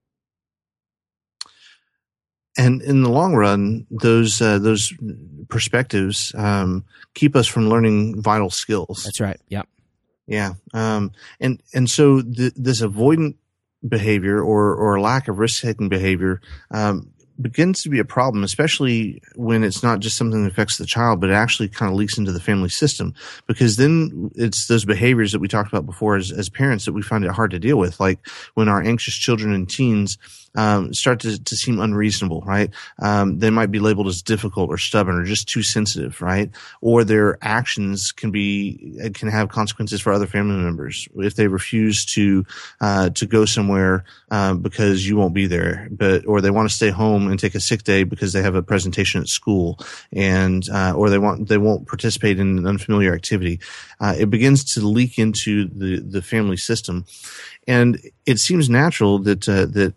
And in the long run, those uh, those perspectives um, keep us from learning vital skills. That's right. Yep. Yeah. Um, and, and so th- this avoidant behavior or, or lack of risk-taking behavior, um, begins to be a problem, especially when it's not just something that affects the child, but it actually kind of leaks into the family system, because then it's those behaviors that we talked about before as, as parents that we find it hard to deal with. Like when our anxious children and teens um, start to, to seem unreasonable, right? Um, they might be labeled as difficult or stubborn or just too sensitive, right? Or their actions can be, can have consequences for other family members if they refuse to, uh, to go somewhere, uh, because you won't be there, but, or they want to stay home and take a sick day because they have a presentation at school, and, uh, or they want, they won't participate in an unfamiliar activity. Uh, it begins to leak into the, the family system. And it seems natural that, uh, that,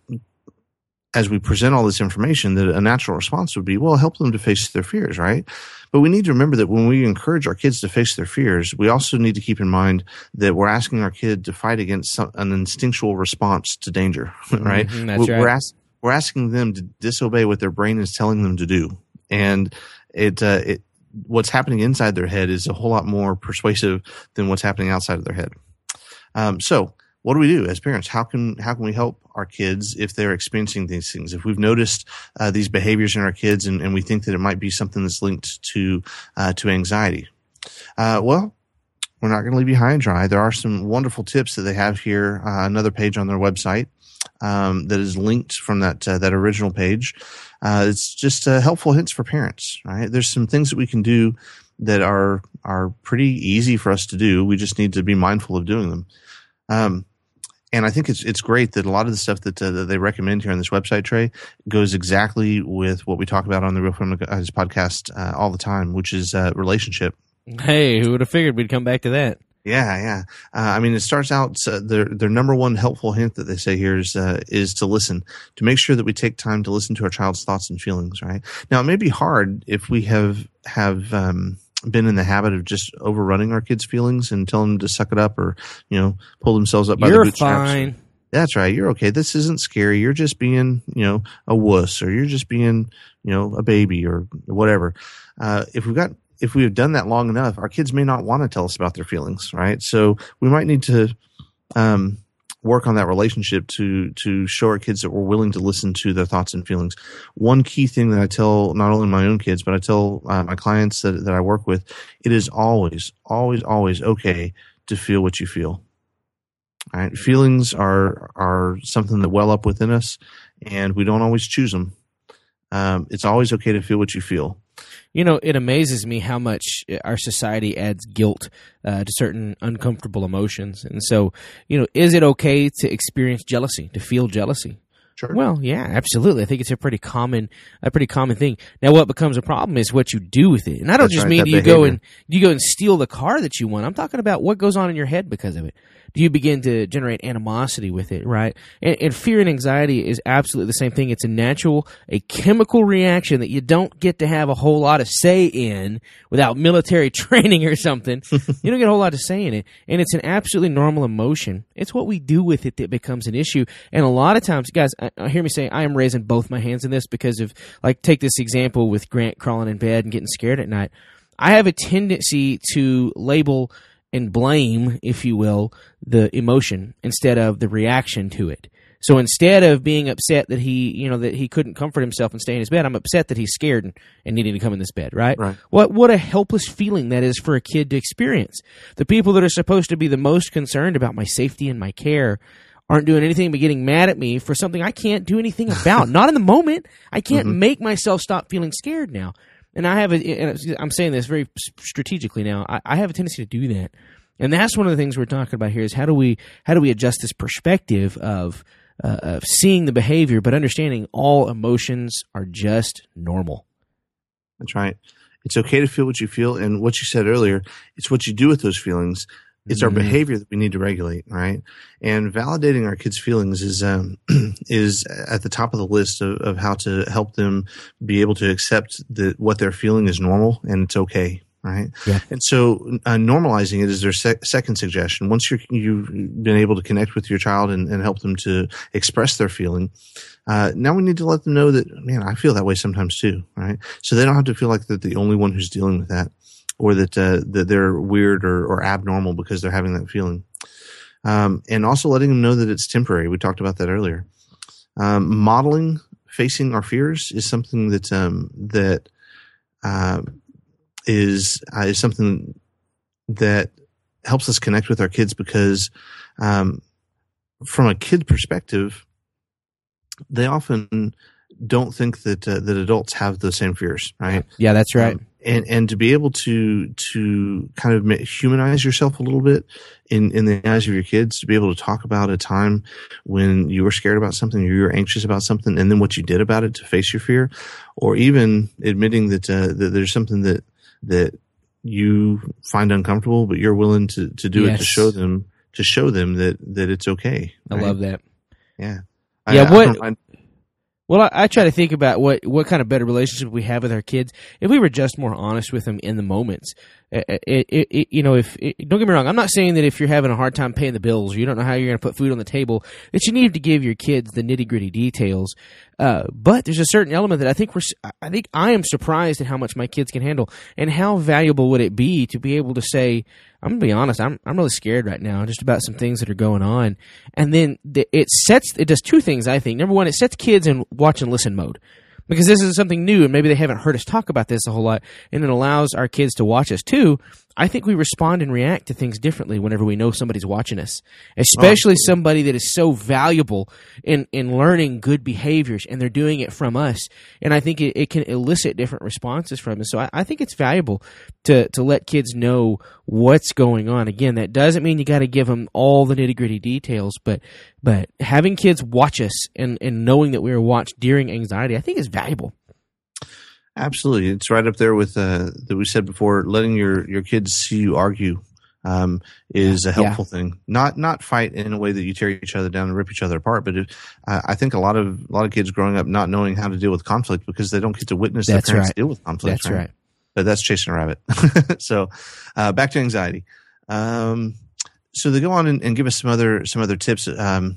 as we present all this information, that a natural response would be, well, help them to face their fears, right? But we need to remember that when we encourage our kids to face their fears, we also need to keep in mind that we're asking our kid to fight against some, an instinctual response to danger, right? Mm-hmm, that's we're, right. We're, ask, we're asking them to disobey what their brain is telling them to do. And it, uh, it, what's happening inside their head is a whole lot more persuasive than what's happening outside of their head. Um, so, what do we do as parents? How can how can we help our kids if they're experiencing these things? If we've noticed uh, these behaviors in our kids, and, and we think that it might be something that's linked to uh, to anxiety, uh, well, we're not going to leave you high and dry. There are some wonderful tips that they have here. Uh, another page on their website um, that is linked from that uh, that original page. Uh, it's just uh, helpful hints for parents. Right? There's some things that we can do that are are pretty easy for us to do. We just need to be mindful of doing them. Um, And I think it's it's great that a lot of the stuff that, uh, that they recommend here on this website, Trey, goes exactly with what we talk about on the Real Family Guys podcast uh, all the time, which is uh, relationship. Hey, who would have figured we'd come back to that? Yeah, yeah. Uh, I mean, it starts out uh, their their number one helpful hint that they say here is uh, is to listen, to make sure that we take time to listen to our child's thoughts and feelings. Right now, it may be hard if we have have um, been in the habit of just overrunning our kids' feelings and telling them to suck it up, or, you know, pull themselves up by You're the bootstraps. fine. That's right. You're okay. This isn't scary. You're just being, you know, a wuss, or you're just being, you know, a baby, or whatever. Uh, if we've got, if we have done that long enough, our kids may not want to tell us about their feelings, right? So we might need to, um, work on that relationship to to show our kids that we're willing to listen to their thoughts and feelings. One key thing that I tell not only my own kids, but I tell uh, my clients that, that I work with, it is always, always, always okay to feel what you feel. All right? Feelings are are something that well up within us, and we don't always choose them. Um, it's always okay to feel what you feel. You know, it amazes me how much our society adds guilt uh, to certain uncomfortable emotions. And so, you know, is it okay to experience jealousy, to feel jealousy? Sure. Well, yeah, absolutely. I think it's a pretty common, a pretty common thing. Now, what becomes a problem is what you do with it. And I don't That's just right, mean that you behavior. go and you go and steal the car that you want. I'm talking about what goes on in your head because of it. Do you begin to generate animosity with it, right? And, and fear and anxiety is absolutely the same thing. It's a natural, a chemical reaction that you don't get to have a whole lot of say in without military training or something. You don't get a whole lot of say in it. And it's an absolutely normal emotion. It's what we do with it that becomes an issue. And a lot of times, guys, uh, hear me say, I am raising both my hands in this because of, like, take this example with Grant crawling in bed and getting scared at night. I have a tendency to label and blame, if you will, the emotion instead of the reaction to it. So instead of being upset that he, you know, that he couldn't comfort himself and stay in his bed, I'm upset that he's scared and, and needing to come in this bed, right? Right. What what a helpless feeling that is for a kid to experience. The people that are supposed to be the most concerned about my safety and my care aren't doing anything but getting mad at me for something I can't do anything about. Not in the moment. I can't mm-hmm. make myself stop feeling scared now. And I have a, and I'm saying this very strategically now, I, I have a tendency to do that. And that's one of the things we're talking about here is how do we, how do we adjust this perspective of, uh, of seeing the behavior, but understanding all emotions are just normal. That's right. It's okay to feel what you feel. And what you said earlier, it's what you do with those feelings. It's our behavior that we need to regulate, right? And validating our kids' feelings is um, is at the top of the list of, of how to help them be able to accept that what they're feeling is normal and it's okay, right? Yeah. And so uh, normalizing it is their sec- second suggestion. Once you're, you've been able to connect with your child and, and help them to express their feeling, uh, now we need to let them know that, man, I feel that way sometimes too, right? So they don't have to feel like they're the only one who's dealing with that, or that uh, that they're weird or, or abnormal because they're having that feeling. Um, and also letting them know that it's temporary. We talked about that earlier. Um, modeling facing our fears is something that um, that uh, is uh, is something that helps us connect with our kids, because um, from a kid perspective, they often don't think that uh, that adults have the same fears, right? Yeah, that's right. Um, and and to be able to to kind of humanize yourself a little bit in in the eyes of your kids, to be able to talk about a time when you were scared about something, or you were anxious about something, and then what you did about it to face your fear, or even admitting that uh, that there's something that that you find uncomfortable, but you're willing to to do yes. it to show them to show them that that it's okay. Right? I love that. Yeah. Yeah. I, what? I, I, Well, I, I try to think about what, what kind of better relationship we have with our kids if we were just more honest with them in the moments. It, it, it, you know, if it, don't get me wrong, I'm not saying that if you're having a hard time paying the bills, or you don't know how you're going to put food on the table, that you need to give your kids the nitty gritty details. Uh, but there's a certain element that I think we're, I think I am surprised at how much my kids can handle, and how valuable would it be to be able to say, I'm gonna be honest, I'm I'm really scared right now, just about some things that are going on, and then the, it sets it does two things. I think number one, it sets kids in watch and listen mode, because this is something new, and maybe they haven't heard us talk about this a whole lot, and it allows our kids to watch us too. I think we respond and react to things differently whenever we know somebody's watching us, especially oh, somebody that is so valuable in, in learning good behaviors, and they're doing it from us. And I think it, it can elicit different responses from us. So I, I think it's valuable to, to let kids know what's going on. Again, that doesn't mean you got to give them all the nitty gritty details, but but having kids watch us and, and knowing that we are watched during anxiety, I think is valuable. Absolutely. It's right up there with uh, that we said before, letting your, your kids see you argue um, is a helpful yeah. thing. Not not fight in a way that you tear each other down and rip each other apart, but if, uh, I think a lot of a lot of kids growing up not knowing how to deal with conflict because they don't get to witness that's their parents right. deal with conflict. That's right. right. But that's chasing a rabbit. So uh, back to anxiety. Um, so they go on and, and give us some other some other tips. Um,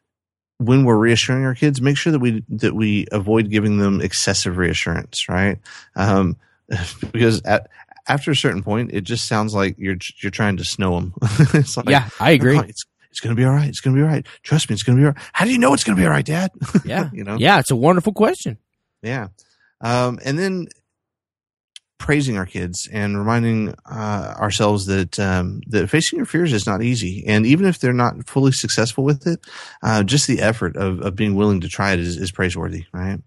when we're reassuring our kids, make sure that we that we avoid giving them excessive reassurance, right? Um, because at, after a certain point, it just sounds like you're you're trying to snow them. It's like, yeah, I agree. It's it's going to be all right. It's going to be all right. Trust me, it's going to be all right. How do you know it's going to be all right, Dad? Yeah, you know. Yeah, it's a wonderful question. Yeah, um, and then praising our kids and reminding uh, ourselves that um, that facing your fears is not easy, and even if they're not fully successful with it, uh, just the effort of, of being willing to try it is, is praiseworthy, right?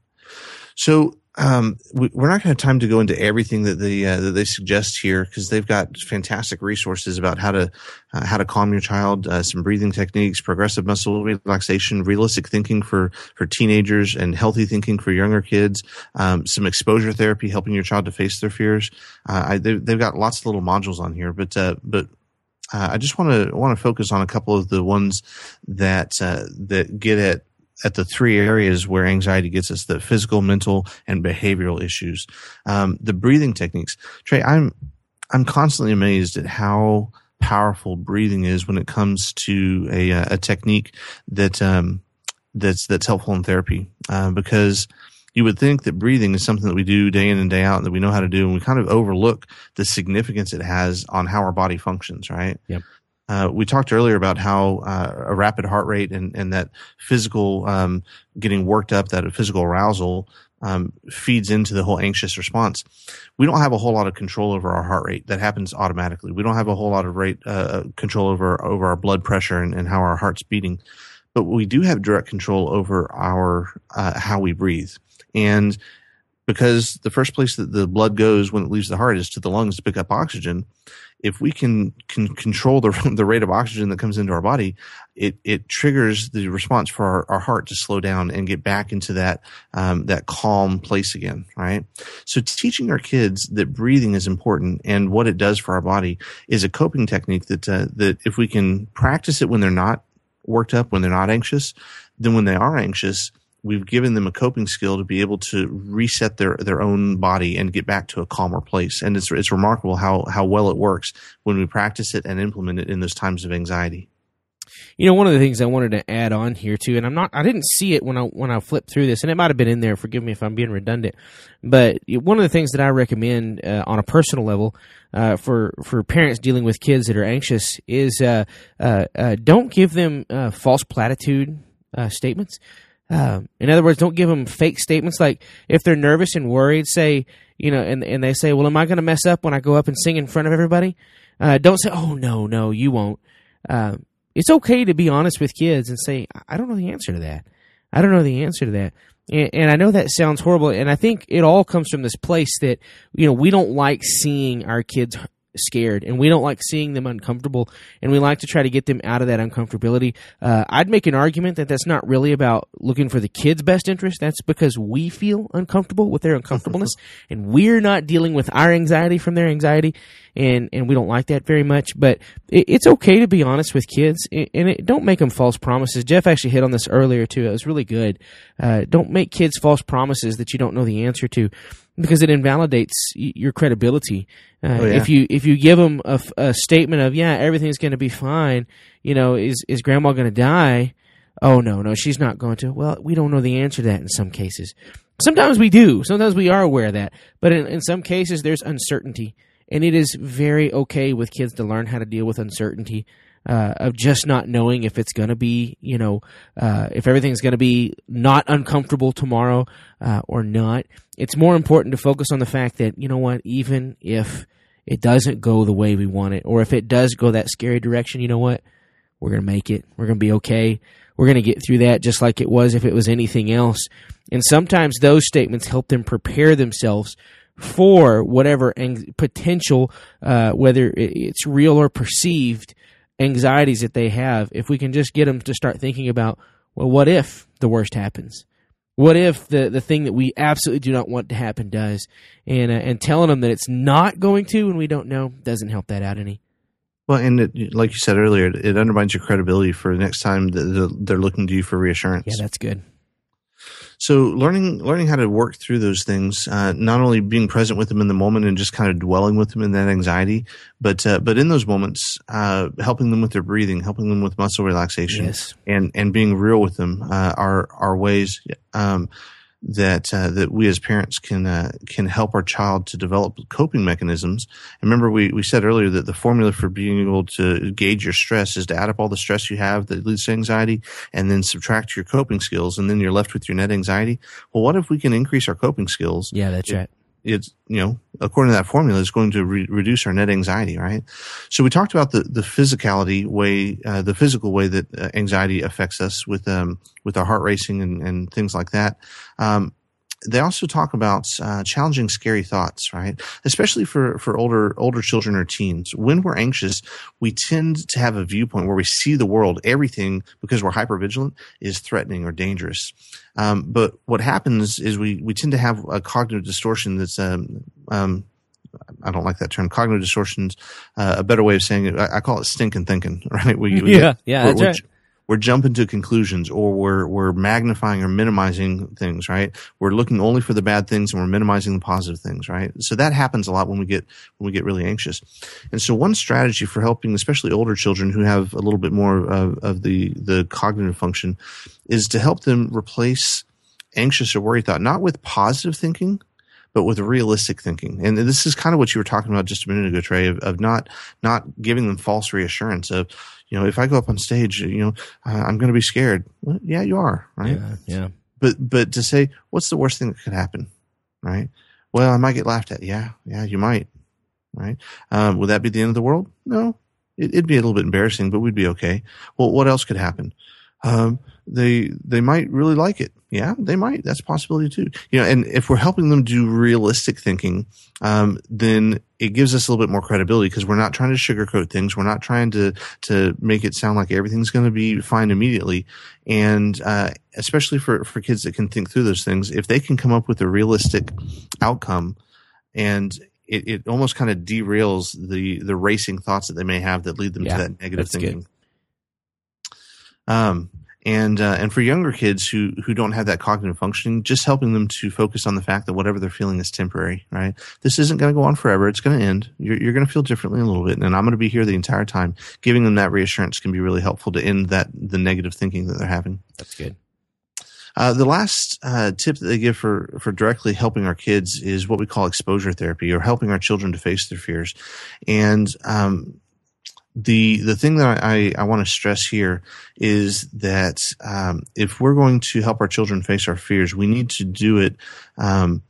So um, we, we're not going to have time to go into everything that they uh, that they suggest here, because they've got fantastic resources about how to uh, how to calm your child, uh, some breathing techniques, progressive muscle relaxation, realistic thinking for for teenagers, and healthy thinking for younger kids. Um, some exposure therapy helping your child to face their fears. Uh, I, they've, they've got lots of little modules on here, but uh, but. Uh, I just want to want to focus on a couple of the ones that uh, that get at at the three areas where anxiety gets us: the physical, mental, and behavioral issues. Um, the breathing techniques. Trey, I'm I'm constantly amazed at how powerful breathing is when it comes to a a technique that um, that's that's helpful in therapy, uh, because you would think that breathing is something that we do day in and day out and that we know how to do, and we kind of overlook the significance it has on how our body functions, right? Yep. Uh, we talked earlier about how uh, a rapid heart rate and, and that physical um, getting worked up, that physical arousal um, feeds into the whole anxious response. We don't have a whole lot of control over our heart rate. That happens automatically. We don't have a whole lot of rate uh, control over over our blood pressure and, and how our heart's beating. But we do have direct control over our uh, how we breathe. And because the first place that the blood goes when it leaves the heart is to the lungs to pick up oxygen, if we can, can control the the rate of oxygen that comes into our body, it it triggers the response for our, our heart to slow down and get back into that um, that calm place again, right? So teaching our kids that breathing is important and what it does for our body is a coping technique that uh, that if we can practice it when they're not worked up, when they're not anxious, then when they are anxious, we've given them a coping skill to be able to reset their, their own body and get back to a calmer place. And it's it's remarkable how, how well it works when we practice it and implement it in those times of anxiety. You know, one of the things I wanted to add on here too, and I'm not, I didn't see it when I when I flipped through this, and it might have been in there. Forgive me if I'm being redundant, but one of the things that I recommend uh, on a personal level uh, for for parents dealing with kids that are anxious is uh, uh, uh, don't give them uh, false platitude uh, statements. Um, in other words, don't give them fake statements. Like if they're nervous and worried, say, you know, and, and they say, well, am I going to mess up when I go up and sing in front of everybody? Uh, don't say, oh, no, no, you won't. Uh, it's okay to be honest with kids and say, I don't know the answer to that. I don't know the answer to that. And, and I know that sounds horrible. And I think it all comes from this place that, you know, we don't like seeing our kids scared, and we don't like seeing them uncomfortable, and we like to try to get them out of that uncomfortability. Uh, I'd make an argument that that's not really about looking for the kids' best interest. That's because we feel uncomfortable with their uncomfortableness, and we're not dealing with our anxiety from their anxiety, and, and we don't like that very much. But it, it's okay to be honest with kids, and it, don't make them false promises. Jeff actually hit on this earlier, too. It was really good. Uh, don't make kids false promises that you don't know the answer to, because it invalidates your credibility. Uh, oh, yeah. If you if you give them a, a statement of, yeah, everything's going to be fine, you know, is is grandma going to die? Oh, no, no, she's not going to. Well, we don't know the answer to that in some cases. Sometimes we do. Sometimes we are aware of that. But in, in some cases, there's uncertainty. And it is very okay with kids to learn how to deal with uncertainty. Uh, of just not knowing if it's going to be, you know, uh, if everything's going to be not uncomfortable tomorrow uh, or not. It's more important to focus on the fact that, you know what, even if it doesn't go the way we want it, or if it does go that scary direction, you know what, we're going to make it. We're going to be okay. We're going to get through that just like it was if it was anything else. And sometimes those statements help them prepare themselves for whatever ang- potential, uh, whether it's real or perceived, anxieties that they have. If we can just get them to start thinking about, well, what if the worst happens? What if the, the thing that we absolutely do not want to happen does? And uh, and telling them that it's not going to and we don't know doesn't help that out any. Well, and it, like you said earlier, it, it undermines your credibility for the next time that they're looking to you for reassurance. Yeah, that's good. So learning learning how to work through those things, uh, not only being present with them in the moment and just kind of dwelling with them in that anxiety, but uh, but in those moments, uh, helping them with their breathing, helping them with muscle relaxation, yes. and and being real with them uh, are are ways um, that uh, that we as parents can uh, can help our child to develop coping mechanisms. And remember, we, we said earlier that the formula for being able to gauge your stress is to add up all the stress you have that leads to anxiety, and then subtract your coping skills, and then you're left with your net anxiety. Well, what if we can increase our coping skills? Yeah, that's it, right. It's, you know, according to that formula, it's going to re- reduce our net anxiety, right? So we talked about the, the physicality way, uh, the physical way that uh, anxiety affects us with, um, with our heart racing and, and things like that. Um, they also talk about uh, challenging scary thoughts, right? Especially for, for older older children or teens. When we're anxious, we tend to have a viewpoint where we see the world, everything, because we're hypervigilant, is threatening or dangerous. Um, but what happens is we, we tend to have a cognitive distortion that's um, um, I don't like that term. Cognitive distortions, uh, a better way of saying it, I, I call it stinking thinking, right? We, we yeah, get, yeah, we're, that's we're, right. We're jumping to conclusions, or we're we're magnifying or minimizing things, right? We're looking only for the bad things and we're minimizing the positive things, right? So that happens a lot when we get when we get really anxious. And so one strategy for helping, especially older children who have a little bit more of, of the the cognitive function, is to help them replace anxious or worried thought, not with positive thinking, but with realistic thinking. And this is kind of what you were talking about just a minute ago, Trey, of, of not not giving them false reassurance of, you know, if I go up on stage, you know, uh, I'm going to be scared. Well, yeah, you are, right? Yeah, yeah. But but to say, what's the worst thing that could happen, right? Well, I might get laughed at. Yeah, yeah, you might, right? Um, would that be the end of the world? No. It, it'd be a little bit embarrassing, but we'd be okay. Well, what else could happen? Um, they they might really like it. Yeah, they might. That's a possibility too. You know, and if we're helping them do realistic thinking, um, then it gives us a little bit more credibility because we're not trying to sugarcoat things. We're not trying to to make it sound like everything's going to be fine immediately. And uh, especially for for kids that can think through those things, if they can come up with a realistic outcome, and it, it almost kind of derails the the racing thoughts that they may have that lead them yeah, to that negative that's thinking. Good. Um. And uh, and for younger kids who, who don't have that cognitive functioning, just helping them to focus on the fact that whatever they're feeling is temporary, right? This isn't going to go on forever. It's going to end. You're, you're going to feel differently a little bit, and I'm going to be here the entire time. Giving them that reassurance can be really helpful to end that the negative thinking that they're having. That's good. Uh, the last uh, tip that they give for, for directly helping our kids is what we call exposure therapy, or helping our children to face their fears. And um the the thing that I, I want to stress here is that um, if we're going to help our children face our fears, we need to do it um,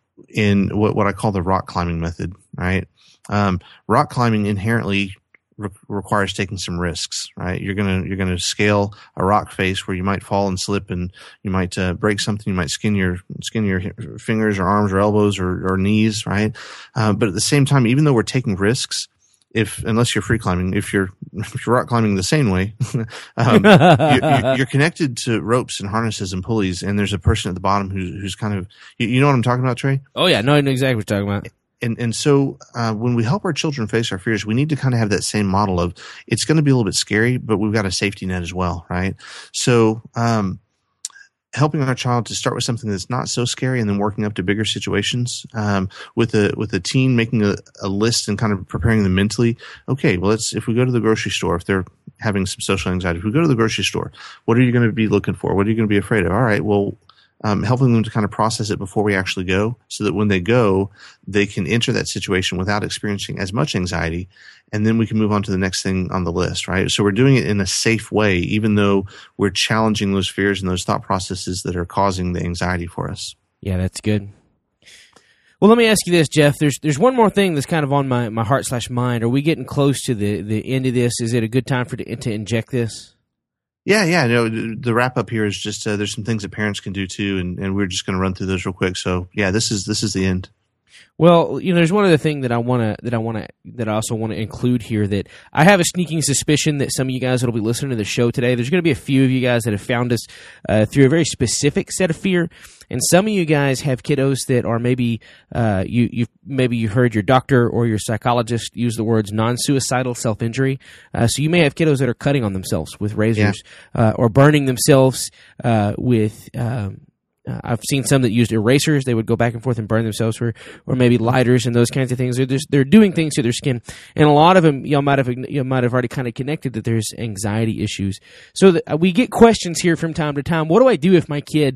in what, what I call the rock climbing method, right? Um, rock climbing inherently re- requires taking some risks, right? You're gonna you're gonna scale a rock face where you might fall and slip, and you might uh, break something. You might skin your skin your fingers or arms or elbows or, or knees, right? Uh, but at the same time, even though we're taking risks, if unless you're free climbing, if you're if you're rock climbing the same way, um, you, you're connected to ropes and harnesses and pulleys, and there's a person at the bottom who's who's kind of you, you know what I'm talking about, Trey? Oh yeah, no, I know exactly what you're talking about. And and so uh, when we help our children face our fears, we need to kind of have that same model of it's going to be a little bit scary, but we've got a safety net as well, right? So um, helping our child to start with something that's not so scary and then working up to bigger situations um, with a with a teen, making a, a list and kind of preparing them mentally. Okay, well, let's if we go to the grocery store, if they're having some social anxiety, if we go to the grocery store, what are you going to be looking for? What are you going to be afraid of? All right, well, um, helping them to kind of process it before we actually go, so that when they go, they can enter that situation without experiencing as much anxiety, and then we can move on to the next thing on the list, right? So we're doing it in a safe way, even though we're challenging those fears and those thought processes that are causing the anxiety for us. Yeah, that's good. Well, let me ask you this, Jeff. There's there's one more thing that's kind of on my, my heart slash mind. Are we getting close to the, the end of this? Is it a good time for to, to inject this? Yeah, yeah. No, the wrap up here is just uh, there's some things that parents can do too, and, and we're just going to run through those real quick. So yeah, this is this is the end. Well, you know, there's one other thing that I want to that I want to that I also want to include here, that I have a sneaking suspicion that some of you guys that will be listening to the show today, there's going to be a few of you guys that have found us uh, through a very specific set of fear, and some of you guys have kiddos that are maybe uh, you you maybe you heard your doctor or your psychologist use the words non-suicidal self-injury. Uh, so you may have kiddos that are cutting on themselves with razors yeah. uh, or burning themselves uh, with. Um, Uh, I've seen some that used erasers. They would go back and forth and burn themselves, or, or maybe lighters and those kinds of things. They're just, they're doing things to their skin, and a lot of them y'all might have you might have already kind of connected that there's anxiety issues. So that, uh, we get questions here from time to time. What do I do if my kid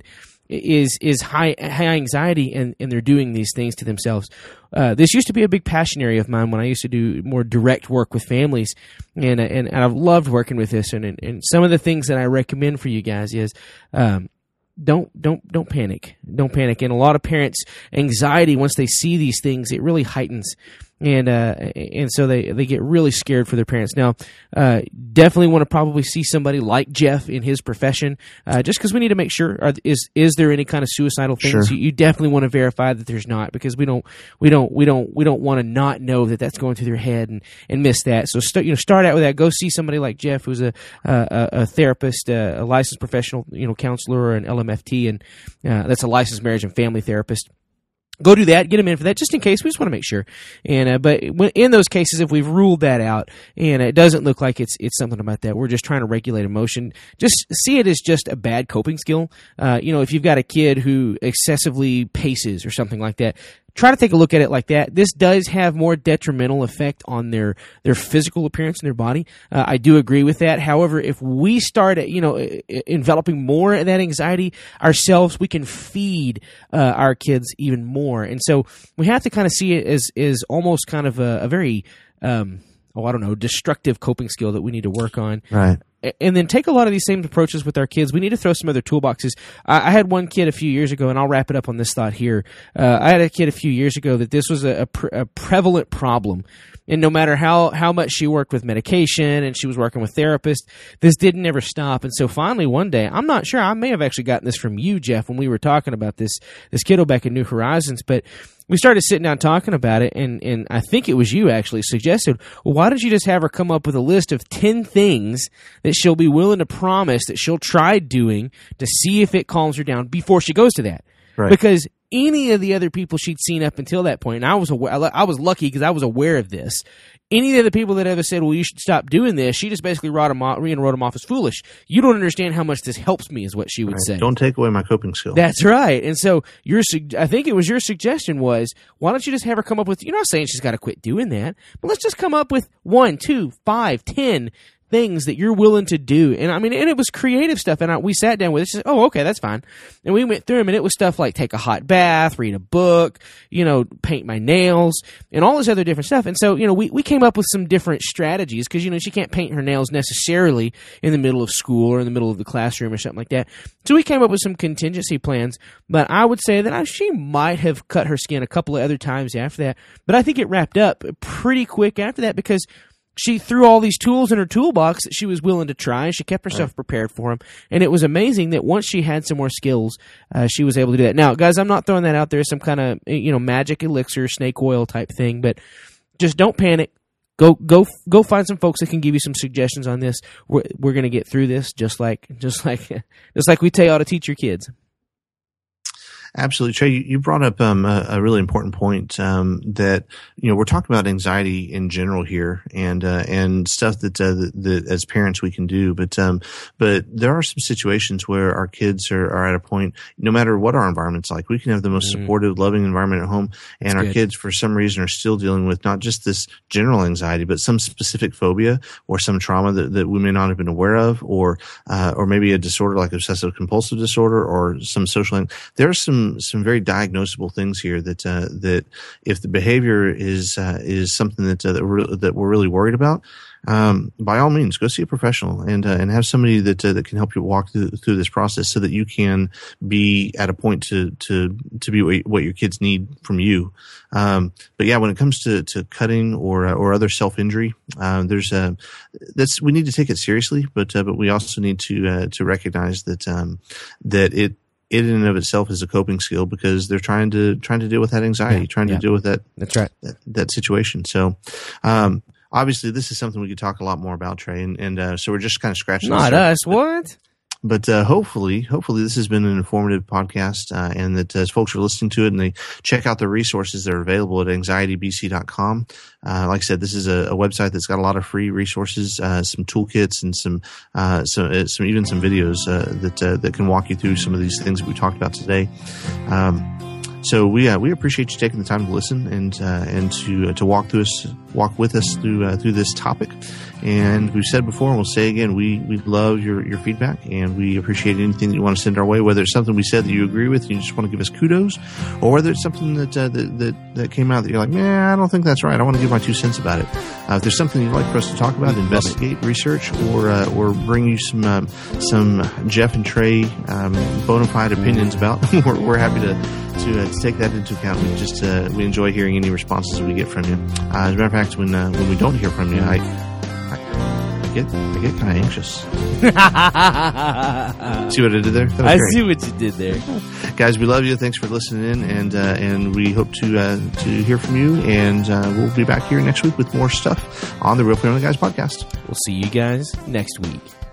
is is high high anxiety and, and they're doing these things to themselves? Uh, this used to be a big passion area of mine when I used to do more direct work with families, and and, and I've loved working with this. And, and some of the things that I recommend for you guys is. Um, Don't don't don't panic. Don't panic. And a lot of parents' anxiety, once they see these things, it really heightens, and uh, and so they, they get really scared for their parents. Now, uh, definitely want to probably see somebody like Jeff in his profession, uh, just because we need to make sure are, is is there any kind of suicidal things? Sure. You, you definitely want to verify that there's not, because we don't we don't we don't we don't want to not know that that's going through their head and, and miss that. So start you know start out with that. Go see somebody like Jeff, who's a a, a therapist, a, a licensed professional you know counselor, or an L M F T, and uh, that's a licensed marriage and family therapist. Go do that. Get them in for that, just in case. We just want to make sure. And uh, but when, in those cases, if we've ruled that out and it doesn't look like it's it's something about that, we're just trying to regulate emotion. Just see it as just a bad coping skill. Uh, you know, if you've got a kid who excessively paces or something like that, try to take a look at it like that. This does have more detrimental effect on their, their physical appearance in their body. Uh, I do agree with that. However, if we start, you know, enveloping more of that anxiety ourselves, we can feed uh, our kids even more. And so we have to kind of see it as, as almost kind of a, a very, um, oh, I don't know, destructive coping skill that we need to work on. Right. And then take a lot of these same approaches with our kids. We need to throw some other toolboxes. I, I had one kid a few years ago, and I'll wrap it up on this thought here. Uh, I had a kid a few years ago that this was a, a, pre- a prevalent problem. And no matter how, how much she worked with medication and she was working with therapists, this didn't ever stop. And so finally one day, I'm not sure, I may have actually gotten this from you, Jeff, when we were talking about this, this kiddo back in New Horizons, but we started sitting down talking about it, and, and I think it was you actually suggested, well, why don't you just have her come up with a list of ten things that she'll be willing to promise that she'll try doing to see if it calms her down before she goes to that. Right. Because any of the other people she'd seen up until that point, and I was aware, I was lucky because I was aware of this. Any of the people that ever said, well, you should stop doing this, she just basically wrote them off, wrote them off as foolish. You don't understand how much this helps me, is what she would right. say. Don't take away my coping skill. That's right. And so your, I think it was your suggestion was, why don't you just have her come up with, you're not saying she's got to quit doing that, but let's just come up with one, two, five, ten things that you're willing to do. And I mean, and it was creative stuff. And I, we sat down with it. She said, oh, okay, that's fine. And we went through them, and it was stuff like take a hot bath, read a book, you know, paint my nails, and all this other different stuff. And so, you know, we, we came up with some different strategies because, you know, she can't paint her nails necessarily in the middle of school or in the middle of the classroom or something like that. So we came up with some contingency plans. But I would say that I, she might have cut her skin a couple of other times after that. But I think it wrapped up pretty quick after that because she threw all these tools in her toolbox that she was willing to try, and she kept herself right. prepared for them. And it was amazing that once she had some more skills, uh, she was able to do that. Now, guys, I'm not throwing that out there as some kind of, you know, magic elixir, snake oil type thing, but just don't panic. Go, go, go! Find some folks that can give you some suggestions on this. We're we're gonna get through this, just like, just like, just like we tell you how to teach your kids. Absolutely. Trey, you brought up um, a, a really important point um, that, you know, we're talking about anxiety in general here and uh, and stuff that, uh, that, that as parents we can do. But um, but there are some situations where our kids are, are at a point, no matter what our environment's like, we can have the most mm. supportive, loving environment at home. And That's our good. kids, for some reason, are still dealing with not just this general anxiety, but some specific phobia or some trauma that, that we may not have been aware of, or uh, or maybe a disorder like obsessive compulsive disorder or some social. There are some some very diagnosable things here that uh, that if the behavior is uh, is something that uh, that, we're, that we're really worried about, um, by all means, go see a professional and uh, and have somebody that uh, that can help you walk through, through this process so that you can be at a point to to to be what your kids need from you. Um, but yeah, when it comes to, to cutting or uh, or other self injury, uh, there's uh, that's we need to take it seriously, but uh, but we also need to uh, to recognize that um, that it. It in and of itself is a coping skill because they're trying to trying to deal with that anxiety, yeah, trying yeah. to deal with that. That's right. That, that situation. So, um, obviously, this is something we could talk a lot more about, Trey, and, and uh, so we're just kind of scratching. Not the us. What? But uh, hopefully, hopefully this has been an informative podcast, uh, and that as folks are listening to it and they check out the resources that are available at anxiety b c dot com. Uh, like I said, this is a, a website that's got a lot of free resources, uh, some toolkits, and some, uh, some, uh, some even some videos uh, that uh, that can walk you through some of these things that we talked about today. Um, So we uh, we appreciate you taking the time to listen and uh, and to uh, to walk through us walk with us through uh, through this topic. And we've said before, and we'll say again, we we love your, your feedback, and we appreciate anything that you want to send our way. Whether it's something we said that you agree with, and you just want to give us kudos, or whether it's something that uh, that, that that came out that you're like, man, I don't think that's right. I want to give my two cents about it. Uh, if there's something you'd like for us to talk about, investigate, research, or uh, or bring you some um, some Jeff and Trey um, bona fide opinions about, we're, we're happy to. To, uh, to take that into account. We just uh, we enjoy hearing any responses we get from you. Uh, as a matter of fact, when uh, when we don't hear from you, I I, I get I get kind of anxious. See what I did there? I great. see what you did there, guys. We love you. Thanks for listening in, and uh, and we hope to uh, to hear from you. And uh, we'll be back here next week with more stuff on the Real Family Guys podcast. We'll see you guys next week.